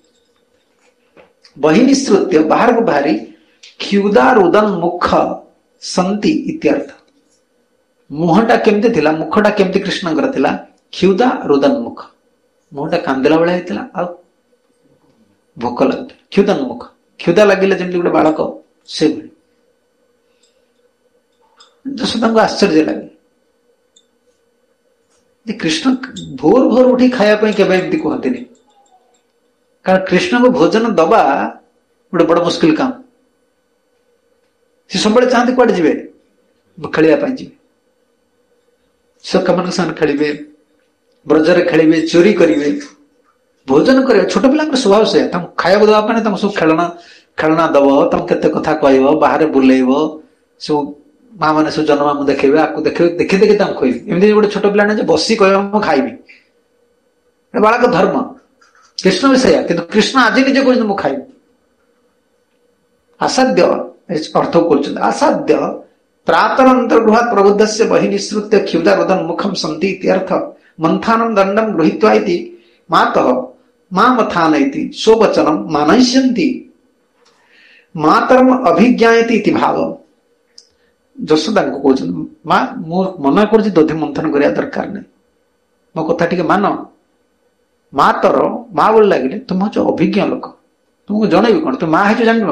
ବହିନିସୃତ୍ୟ, ବାହାରକୁ ବାହାରି କ୍ଷୁଦା ରୁଦନ ମୁଖ ସନ୍ତି ଇତ୍ୟର୍ଥ। ମୁହଁଟା କେମିତି ଥିଲା, ମୁଖଟା କେମିତି କୃଷ୍ଣଙ୍କର ଥିଲା? କ୍ଷୁଦା ରୁଦନ ମୁଖ, ମୁହଁଟା କାନ୍ଦିଲା ଭଳିଆ ହେଇଥିଲା। ଆଉ ଭୋକ ଲାଗିଲା, କ୍ଷୁଧାନ୍ମୁଖ। କ୍ଷୁଧା ଲାଗିଲେ ଯେମିତି ଗୋଟେ ବାଳକ ସେଭଳି। ଯଶୋଦାଙ୍କୁ ଆଶ୍ଚର୍ଯ୍ୟ ଲାଗେ ଯେ କୃଷ୍ଣ ଭୋର ଭୋର ଉଠି ଖାଇବା ପାଇଁ କେବେ ଏମିତି କୁହନ୍ତିନି, କାରଣ କୃଷ୍ଣଙ୍କୁ ଭୋଜନ ଦବା ଗୋଟେ ବଡ ମୁସ୍କିଲ କାମ। ସେ ସବୁବେଳେ ଚାହାନ୍ତି କୁଆଡେ ଯିବେ, ଖେଳିବା ପାଇଁ ଯିବେ, ସଖାମାନଙ୍କ ସାଙ୍ଗରେ ଖେଳିବେ, ବ୍ରଜରେ ଖେଳିବେ, ଚୋରି କରିବେ, ଭୋଜନ କରିବେ। ଛୋଟ ପିଲାଙ୍କର ସ୍ୱଭାବ ସେଇଆ, ତାଙ୍କୁ ଖାଇବାକୁ ଦେବା ପାଇଁ ତାଙ୍କୁ ସବୁ ଖେଳନା ଖେଳନା ଦବ, ତାଙ୍କୁ କେତେ କଥା କହିବ, ବାହାରେ ବୁଲେଇବ, ସବୁ ମା ମାନେ ସବୁ ଜନ୍ମମାମୁ ଦେଖେଇବେ, ଆକୁ ଦେଖେଇବେ, ଦେଖି ଦେଖି ତାଙ୍କୁ ଖୋଇବେ। ଏମିତି ଗୋଟେ ଛୋଟ ପିଲା ନାହିଁ ଯେ ବସି କହିବ ମୁଁ ଖାଇବି, ବାଳକ ଧର୍ମ। କୃଷ୍ଣ ବି ସେଇଆ, କିନ୍ତୁ କୃଷ୍ଣ ଆଜି ନିଜେ କହୁଛନ୍ତି ମୁଁ ଖାଇବି। ଆସାଧ୍ୟ ଅର୍ଥ କରୁଛନ୍ତି, ଆସାଧ୍ୟ ପ୍ରାତରନ୍ତର୍ଗୃହାତ୍ ପ୍ରବୁଦ୍ଧସ୍ୟ ବହି ନିଃସୃତ୍ୟ କ୍ଷୁଧା ରୋଦନ ମୁଖಂ ସନ୍ତି ଇତ୍ୟର୍ଥ ମନ୍ଥାନಂ ଦଣ୍ଡಂ ଗୃହୀତ୍ୱା ଇତି ମାତଃ ମା ମଥାନ ଇତି ସ୍ୱବଚନಂ ମାନୟିଷ୍ୟନ୍ତି ମାତରମ୍ ଅଭିଜ୍ଞାୟତି ଇତି ଭାବ। ଯଶୋଦାଙ୍କୁ କହୁଛନ୍ତି, ମା ମୁଁ ମନା କରୁଛି ଦଧି ମନ୍ଥନ କରିବା ଦରକାର ନାହିଁ, ମୋ କଥା ଟିକେ ମାନ। ମା ତର ମା ବୋଲି ଲାଗିଲେ ତୁମ ହଉଛ ଅଭିଜ୍ଞ ଲୋକ, ତୁମକୁ ଜଣେଇବି କଣ, ତୁ ମା ହେଇଛ ଜାଣିନ,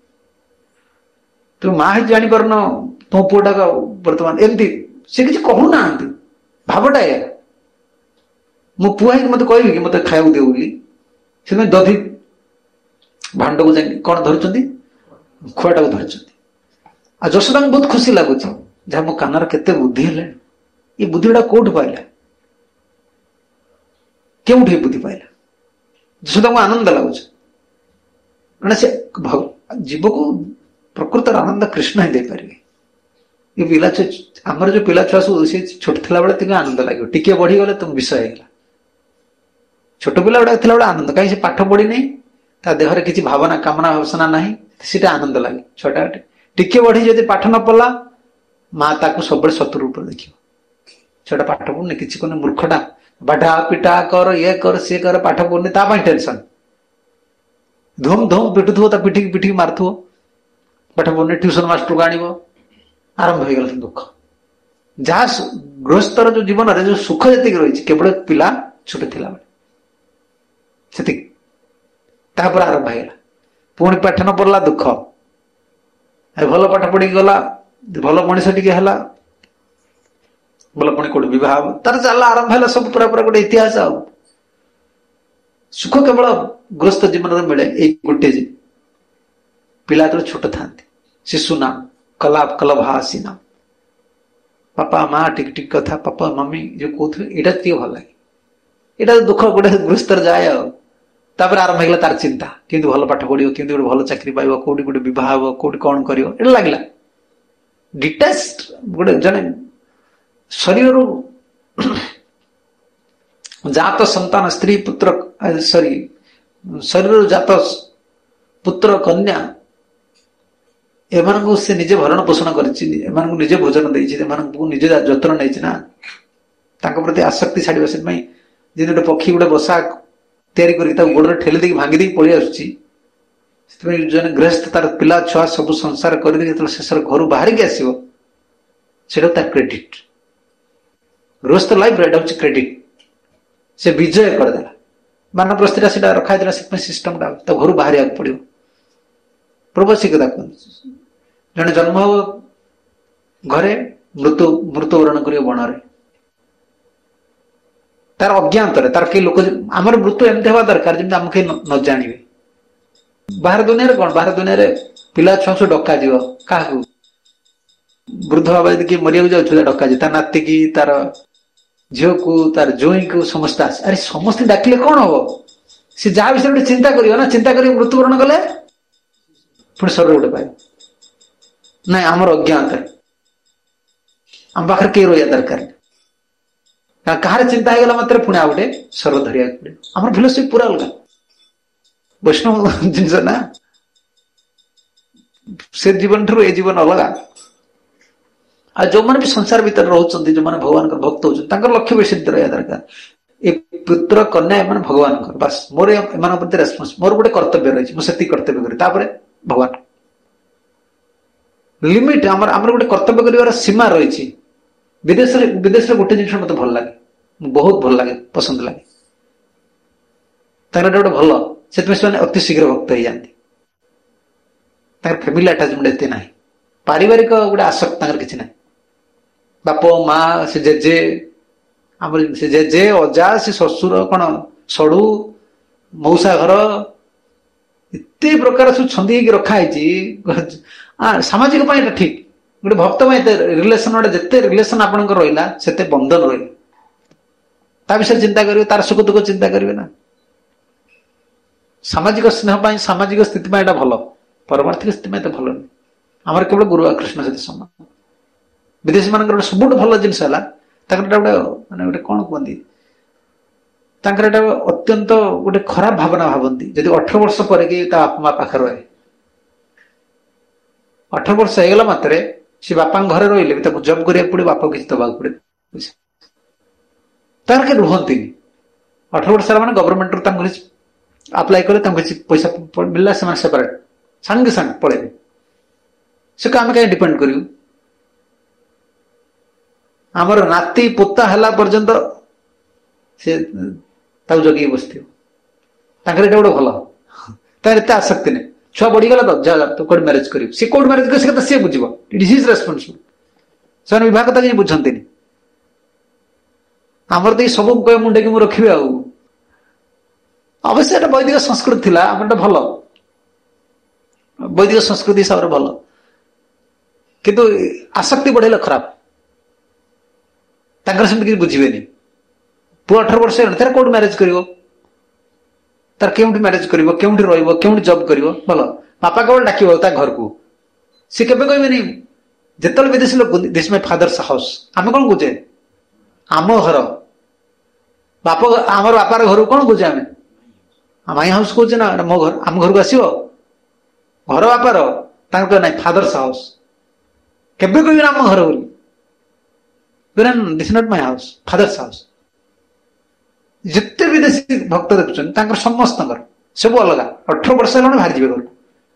ତୁ ମା ହେଇଛି ଜାଣିପାରୁନ ତୁମ ପୁଅଟାକୁ ବର୍ତ୍ତମାନ ଏମିତି। ସେ କିଛି କହୁନାହାନ୍ତି, ଭାବଟା ଏୟା, ମୋ ପୁଅ ହେଇକି ମତେ କହିବି କି ମତେ ଖାଇବାକୁ ଦିଅ ବୋଲି। ସେଥିପାଇଁ ଦଧି ଭାଣ୍ଡକୁ ଯାଇକି କଣ ଧରୁଛନ୍ତି, ଖୁଆଟାକୁ ଧରିଛନ୍ତି। ଆଉ ଯଶୋଦାଙ୍କୁ ବହୁତ ଖୁସି ଲାଗୁଛି, ଯାହା ମୋ କାନରେ କେତେ ବୁଦ୍ଧି ହେଲାଣି, ଏ ବୁଦ୍ଧି ଗୁଡା କୋଉଠୁ ପାଇଲା, କେଉଁଠି ବୁଦ୍ଧି ପାଇଲା। ଯଶୋଦାଙ୍କୁ ଆନନ୍ଦ ଲାଗୁଛି, କାରଣ ସେ ଜୀବକୁ ପ୍ରକୃତର ଆନନ୍ଦ କୃଷ୍ଣ ହିଁ ଦେଇପାରିବେ। ଏ ପିଲା ଛୁଆ, ଆମର ଯୋଉ ପିଲା ଛୁଆ ସବୁ ସେ ଛୋଟ ଥିଲା ବେଳେ ଟିକେ ଆନନ୍ଦ ଲାଗିବ, ଟିକେ ବଢିଗଲେ ତୁମ ବିଷୟ ହେଇଗଲା। ଛୋଟ ପିଲା ଗୁଡାକ ଥିଲାବେଳେ ଆନନ୍ଦ, କାହିଁକି ସେ ପାଠ ପଢିନି, ତା ଦେହରେ କିଛି ଭାବନା କାମନା ବାସନା ନାହିଁ, ସେଟା ଆନନ୍ଦ ଲାଗେ ଛୁଆଟା। ଟିକେ ବଢି ଯଦି ପାଠ ନ ପଢିଲା, ମା ତାକୁ ସବୁବେଳେ ଶତ୍ରୁ ରୂପରେ ଦେଖିବ। ଛୁଆଟା ପାଠ ପଢୁନି, କିଛି କରୁନି, ମୂର୍ଖଟା, ବାଢା ପିଟା କର, ଇଏ କର, ସିଏ କର, ପାଠ ପଢୁନି, ତା ପାଇଁ ଟେନସନ। ଧୁମ ଧୁମ ପିଟୁଥିବ, ତା ପିଠିକି ପିଠିକି ମାରୁଥିବ, ପାଠ ପଢୁନି, ଟ୍ୟୁସନ ମାଷ୍ଟରକୁ ଆଣିବ, ଆରମ୍ଭ ହେଇଗଲା ଦୁଃଖ। ଯାହା ଗୃହସ୍ଥର ଯୋଉ ଜୀବନରେ ଯୋଉ ସୁଖ ଯେତିକି ରହିଛି କେବଳ ପିଲା ଛୋଟ ଥିଲାବେଳେ ସେତିକି, ତାପରେ ଆରମ୍ଭ ହେଇଗଲା। ପୁଣି ପାଠ ନ ପଢିଲା ଦୁଃଖ, ଭଲ ପାଠ ପଢିକି ଗଲା, ଭଲ ମଣିଷ ଟିକେ ହେଲା, ଭଲ ପୁଣି କୋଉଠି ବିବାହ ହବ, ତାର ଚାଲିଲା, ଆରମ୍ଭ ହେଲା ସବୁ ପୁରା ପୁରା ଗୋଟେ ଇତିହାସ। ଆଉ ସୁଖ କେବଳ ଗୃହସ୍ଥ ଜୀବନରେ ମିଳେ ଏଇ ଗୋଟେ ଯେ ପିଲା ଯେତେବେଳେ ଛୋଟ ଥାନ୍ତି, ଶିଶୁ ନାମ କଲାପ କଲଭାସୀ ନାମ, ବାପା ମା ଟିକ ଟିକ କଥା, ପାପା ମମି ଯୋଉ କହୁଥିବେ, ଏଇଟା ଟିକେ ଭଲ ଲାଗେ। ଏଇଟା ଦୁଃଖ ଗୋଟେ ଗୃହସ୍ଥରେ ଯାଏ। ଆଉ ତାପରେ ଆରମ୍ଭ ହେଇଗଲା ତାର ଚିନ୍ତା, କେମିତି ଭଲ ପାଠ ପଢିବ, କେମିତି ଗୋଟେ ଭଲ ଚାକିରି ପାଇବ, କୋଉଠି ଗୋଟେ ବିବାହ ହବ, କୋଉଠି କଣ କରିବ, ଏଇଟା ଲାଗିଲା। ଡିଟାଚ ଗୋଟେ ଜଣେ ଶରୀରରୁ ଜାତ ସନ୍ତାନ, ସ୍ତ୍ରୀ ପୁତ୍ର, ସରି ଶରୀରରୁ ଜାତ ପୁତ୍ର କନ୍ୟା, ଏମାନଙ୍କୁ ସେ ନିଜେ ଭରଣ ପୋଷଣ କରିଛି, ଏମାନଙ୍କୁ ନିଜେ ଭୋଜନ ଦେଇଛି, ଏମାନଙ୍କୁ ନିଜେ ଯତ୍ନ ନେଇଛି ନା, ତାଙ୍କ ପ୍ରତି ଆସକ୍ତି ଛାଡିବ। ସେଥିପାଇଁ ଯେମିତି ଗୋଟେ ପକ୍ଷୀ ଗୋଟେ ବସା ତିଆରି କରିକି ତାକୁ ଗୋଡରେ ଠେଲି ଦେଇକି ଭାଙ୍ଗି ଦେଇକି ପଳେଇ ଆସୁଛି, ସେଥିପାଇଁ ଜଣେ ଗୃହସ୍ଥ ତାର ପିଲା ଛୁଆ ସବୁ ସଂସାର କରିଦେଇକି ଯେତେବେଳେ ଶେଷରେ ଘରୁ ବାହାରିକି ଆସିବ, ସେଟା ତାର କ୍ରେଡିଟ। ଗୃହସ୍ଥ ଲାଇଫ ଏଟା ହଉଛି କ୍ରେଡିଟ, ସେ ବିଜୟ କରିଦେଲା। ମାନପ୍ରସ୍ଥିଟା ସେଟା ରଖାଯାଇଥିଲା, ସେଥିପାଇଁ ସିଷ୍ଟମଟା ତା ଘରୁ ବାହାରିବାକୁ ପଡିବ। ପ୍ରଭୁ ସେ କଥା କୁହନ୍ତି, ଜଣେ ଜନ୍ମ ହବ ଘରେ, ମୃତ୍ୟୁ ମୃତ୍ୟୁବରଣ କରିବ ବଣରେ, ତାର ଅଜ୍ଞାତରେ। ତାର କେହି ଲୋକ, ଆମର ମୃତ୍ୟୁ ଏମିତି ହେବା ଦରକାର ଯେମିତି ଆମକୁ କେହି ନ ଜାଣିବେ। ବାହାର ଦୁନିଆରେ କଣ, ବାହାର ଦୁନିଆରେ ପିଲା ଛୁଆଙ୍କୁ ଡକାଯିବ, କାହାକୁ ବୃଦ୍ଧ ବାବା ଯଦି କିଏ ମରିବାକୁ ଯାଉଥିଲା ଡକାଯିବ, ତା ନାତିକି, ତାର ଝିଅକୁ, ତାର ଜୋଇଁକୁ, ସମସ୍ତେ ଆସ। ଆରେ ସମସ୍ତେ ଡାକିଲେ କଣ ହବ, ସେ ଯାହା ବିଷୟରେ ଗୋଟେ ଚିନ୍ତା କରିବ ନା, ଚିନ୍ତା କରି ମୃତ୍ୟୁବରଣ କଲେ ପୁଣି ଶରୀର ଗୋଟେ ପାଇବ। ନାଇଁ, ଆମର ଅଜ୍ଞାତରେ ଆମ ପାଖରେ କେହି ରହିବା ଦରକାର ନାହିଁ, କାହାର ଚିନ୍ତା ହେଇଗଲା ମାତ୍ରେ ପୁଣି ଆଉ ଗୋଟେ ଶରୀର ଧରିବାକୁ ପଡିବ। ଆମର ଫିଲୋସଫି ପୁରା ଅଲଗା, ବୈଷ୍ଣବ ଜିନିଷ ନା, ସେ ଜୀବନ ଠାରୁ ଏ ଜୀବନ ଅଲଗା। ଆଉ ଯୋଉମାନେ ବି ସଂସାର ଭିତରେ ରହୁଛନ୍ତି, ଯୋଉମାନେ ଭଗବାନଙ୍କର ଭକ୍ତ ହଉଛନ୍ତି, ତାଙ୍କର ଲକ୍ଷ୍ୟ ବି ସିଦ୍ଧ ରହିବା ଦରକାର। ଏ ପୁତ୍ର କନ୍ୟା ଏମାନେ ଭଗବାନଙ୍କର, ବାସ୍ ମୋର ଏମାନଙ୍କ ପ୍ରତି ରେସ୍ପନ୍ସ, ମୋର ଗୋଟେ କର୍ତ୍ତବ୍ୟ ରହିଛି, ମୁଁ ସେତିକି କର୍ତ୍ତବ୍ୟ କରେ, ତାପରେ ଭଗବାନ। ଲିମିଟ ଆମର ଆମର ଗୋଟେ କର୍ତ୍ତବ୍ୟ କରିବାର ସୀମା ରହିଛି। ବିଦେଶରେ ବିଦେଶରେ ଗୋଟେ ଜିନିଷ ମତେ ଭଲ ଲାଗେ, ବହୁତ ଭଲ ଲାଗେ, ପସନ୍ଦ ଲାଗେ, ତାଙ୍କର ଗୋଟେ ଭଲ से अति शीघ्र भक्त हो जाती फैमिली आटाचमेंट एत ना पारिवारिक गोटे आसक्त कि ना बाप माँ से जेजे आम से जेजे अजा से शशुर कौन सड़ू मौसा घर एत प्रकार सब छंदी रखाई सामाजिक ठीक गोटे भक्त रिलेसन गोटे जिते रिलेसन आपण रहा से बंधन रहा ता विषय चिंता करेंगे तार सुख दुख चिंता करेंगे ना सामाजिक स्नेह सामाजिक स्थिति भल परमार्थिक स्थिति में भल नहीं आमर केवल गुरु कृष्ण सहित समान विदेशी मान सब भल जिन गोटे माने गोटे कौन कहती अत्यंत गोटे खराब भावना भावती जदि अठर वर्ष पर कि बापा माँ पाखे रहे अठर वर्ष होगला मात्रे सी बापा घरे रही जब करा पड़े बापा किसी दबा पड़े तार के रुहती अठर वर्ष मैंने गवर्नमेंट अप्लाई कले पैसा मिलला से सेपरेट सांगे सांगे पड़े से आम कहीं डिपेंड करूँ आमर नाती पोता है पर्यंत से जगे बस गोटे भल तार एत आसक्ति नहीं छुआ बढ़ीगला तो जा तो कौट मैरेज कर सी कौट मैरेज कर सी बुझे इट इज हिज रेस्पॉन्सिबल से विवाह कथा कहीं बुझती आमर तो सब मुंडे कि मुझे रखी अवश्य एटा वैदिक संस्कृति थी आम भल वैदिक संस्कृति हिसाब से भल किंतु आसक्ति बढ़ेगा खराब सेमती बुझे पु अठर वर्ष तार कौट मैरेज कर तार केउठी मैरेज कर केउठी रहिबो केउठी जॉब करिवो भल पापा केवल डाकिबो ता घर को सी केबे कहबेनी जेतल विदेशी लोक दिस माय फादर्स हाउस आमे कोन बुझे आम घर बाप आमर बापार घर कौन बुझे आम माई हाउस कहे ना मो घर आम घर को आसो घर बापार ना फादर्स हाउस केबे कहबे आम घर बोली this not my house father's house जिते विदेशी भक्त देखुं समस्त सब अलग अठर वर्ष है बाहर जी घर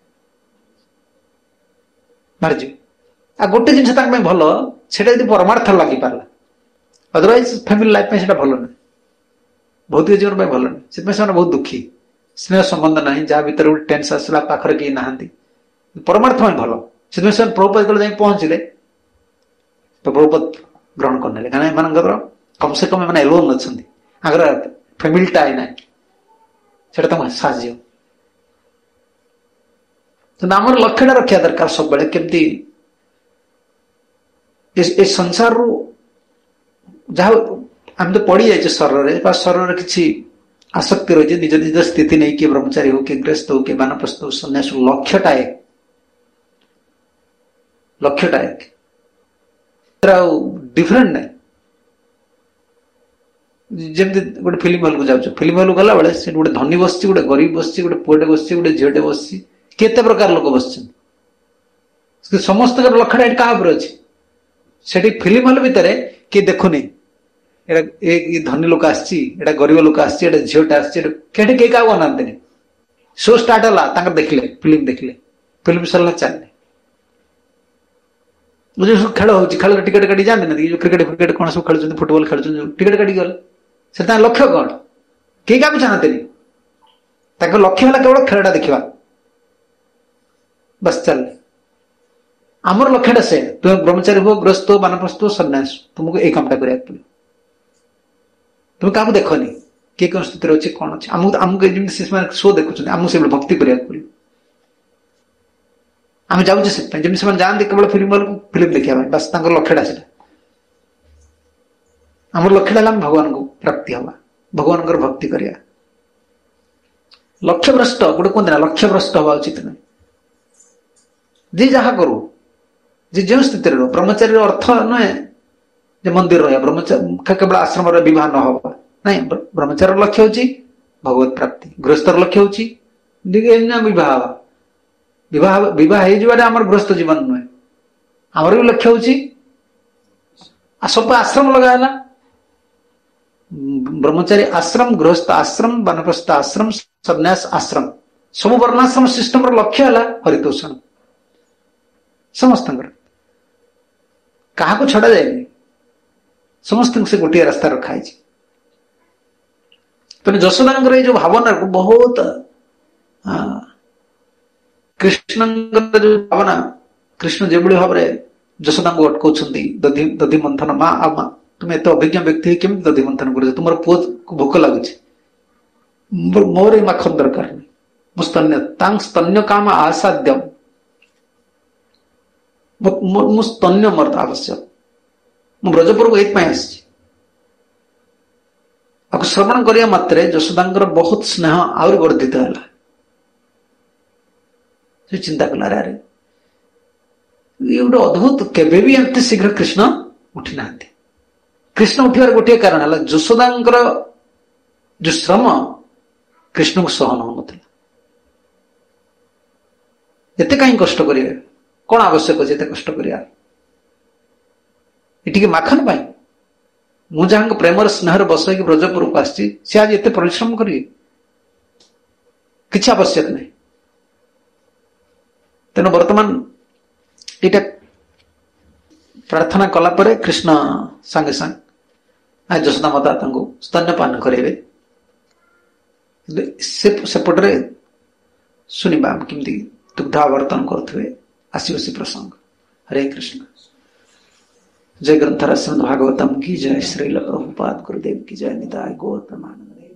बाहर जी आ गोटे जिन भल से परमार्थ लगी पारा अदरवाइज फैमिली लाइफ में भल ना भौतिक जीवन में भल ना से बहुत दुखी स्नेह संबंध ना जहाँ भर गोटे टेंस आसला पाखर कहीं ना परमार्थ में भल से प्रभुपद जो पहुंचले तो प्रभुपद ग्रहण करने कहीं कम से कम मैंने एलोन अच्छा आगर फैमिलीटा आई ना से साहय तो आम लक्ष्यटा रखा दरकार सब बेले केमती ए संसार रु जहाँ आम तो पड़ जाए शरीर शरीर किसी आसक्ति रही निज निज स्थिति नहीं किए ब्रह्मचारी हो कि गृहस्थ हो कि बानप्रस्थ हो सन्यास लक्ष्यटा एक लक्ष्यटा एक डिफरेंट ना जमी गोटे फिल्म हल को जाऊँ फिल्म हल गला बेले से गोटे धनी बस गोटे गरीब बस गोटे पुटे बस गोटे झीटे बस केते प्रकार लोक बस समस्त लक्ष्यटा ये क्या अच्छी से फिल्म हल भितर किए देखुनी ये धनी लोक आसी गरीब लोक आसी झीटे आसी कहीं क्या बनाते शो स्टार्ट है देखले फिल्म देखले फिल्म सरला चलने मुझे खेल हो खेल टिकेट काटी जाने ना जो क्रिकेट फ्रिकेट कौन सब खेल फुटबॉल खेल टिकेट काटी गले से लक्ष्य कौन किए क्या चाहते लक्ष्य है केवल खेलटा देखा बस चल आमर लक्ष्यटा से तुम ब्रह्मचारी हो गृहस्थ हो बानप्रस्थ हो सन्यास तुमको यही कामटा करा पड़े तुम क्या देखनी किए कौन स्थित अच्छे कौन अच्छे आमको आमको शो देखुं आमको से भक्ति करा पड़े आम जाऊे से जमी से जाते केवल फिल्म हल फिल्म देखा बस लक्ष्यटा से आम लक्ष्यटा है भगवान को प्राप्ति हवा भगवान भक्ति करिया लक्ष्य भ्रष्ट गोटे कहते ना लक्ष्य भ्रष्ट हवा उचित ना जी जहाँ करू जी जो स्थिति रो ब्रह्मचारी अर्थ नुहे जे मंदिर रहा ब्रह्मचारी केवल आश्रम विवाह न हवा नहीं ब्रह्मचारी लक्ष्य होची भगवत प्राप्ति गृहस्थर लक्ष्य होची विवाह हवा विवाह विवाह आमर गृहस्थ जीवन नुहे आमर भी लक्ष्य होची सब आश्रम लगाला ब्रह्मचारी आश्रम गृहस्थ आश्रम बानप्रस्थ आश्रम सन्यास आश्रम सब वर्णाश्रम सिस्टम लक्ष्य है हरितोषण समस्त क्या छड़ा जाए समस्त से गोटे रास्ता रखाई तेना जशोदा ये जो भावना को बहुत कृष्ण जो भावना कृष्ण जो भाव में यशोदा को अटकाउछंती दधि दधि मंथन माँ आ माँ तुम एत अभिज्ञ व्यक्ति केमी दधि मंथन कर तुम पुओ को भोक लगुच मोर ए माखन दरकार नहीं मु स्तन्य तांग स्तन्य काम आसाध्यम मु स्तन्य मर्द आवश्यक मु ब्रजपुर को एक आस श्रवण करिया मात्रे यशोदा बहुत स्नेह आहरी वर्धित है चिंता कला रे ये गोटे अद्भुत केबे भी एमती शीघ्र कृष्ण उठी ना कृष्ण उठार गोटे कारण है यशोदा जो श्रम कृष्ण को सहन हो एते कहीं कष्ट करिए कौन आवश्यक अच्छे कष्ट करिया ये माखन पाई मु जहां प्रेमर स्नेह बसई ब्रजपुर को आसी सी आज एते परिश्रम करिए किसी आवश्यक नहीं तेणु वर्तमान ये प्रार्थना कला परे कृष्ण सांगे सांग यशोदा माता स्तन्यपान करेंगे सेपटे शुणा केमती दुग्धावर्तन करुवे आसि प्रसंग हरे कृष्ण जय ग्रंथराज श्रीमद् भागवतम की जय श्रील प्रभुपाद गुरुदेव की जय निताय गौर प्रमानंद।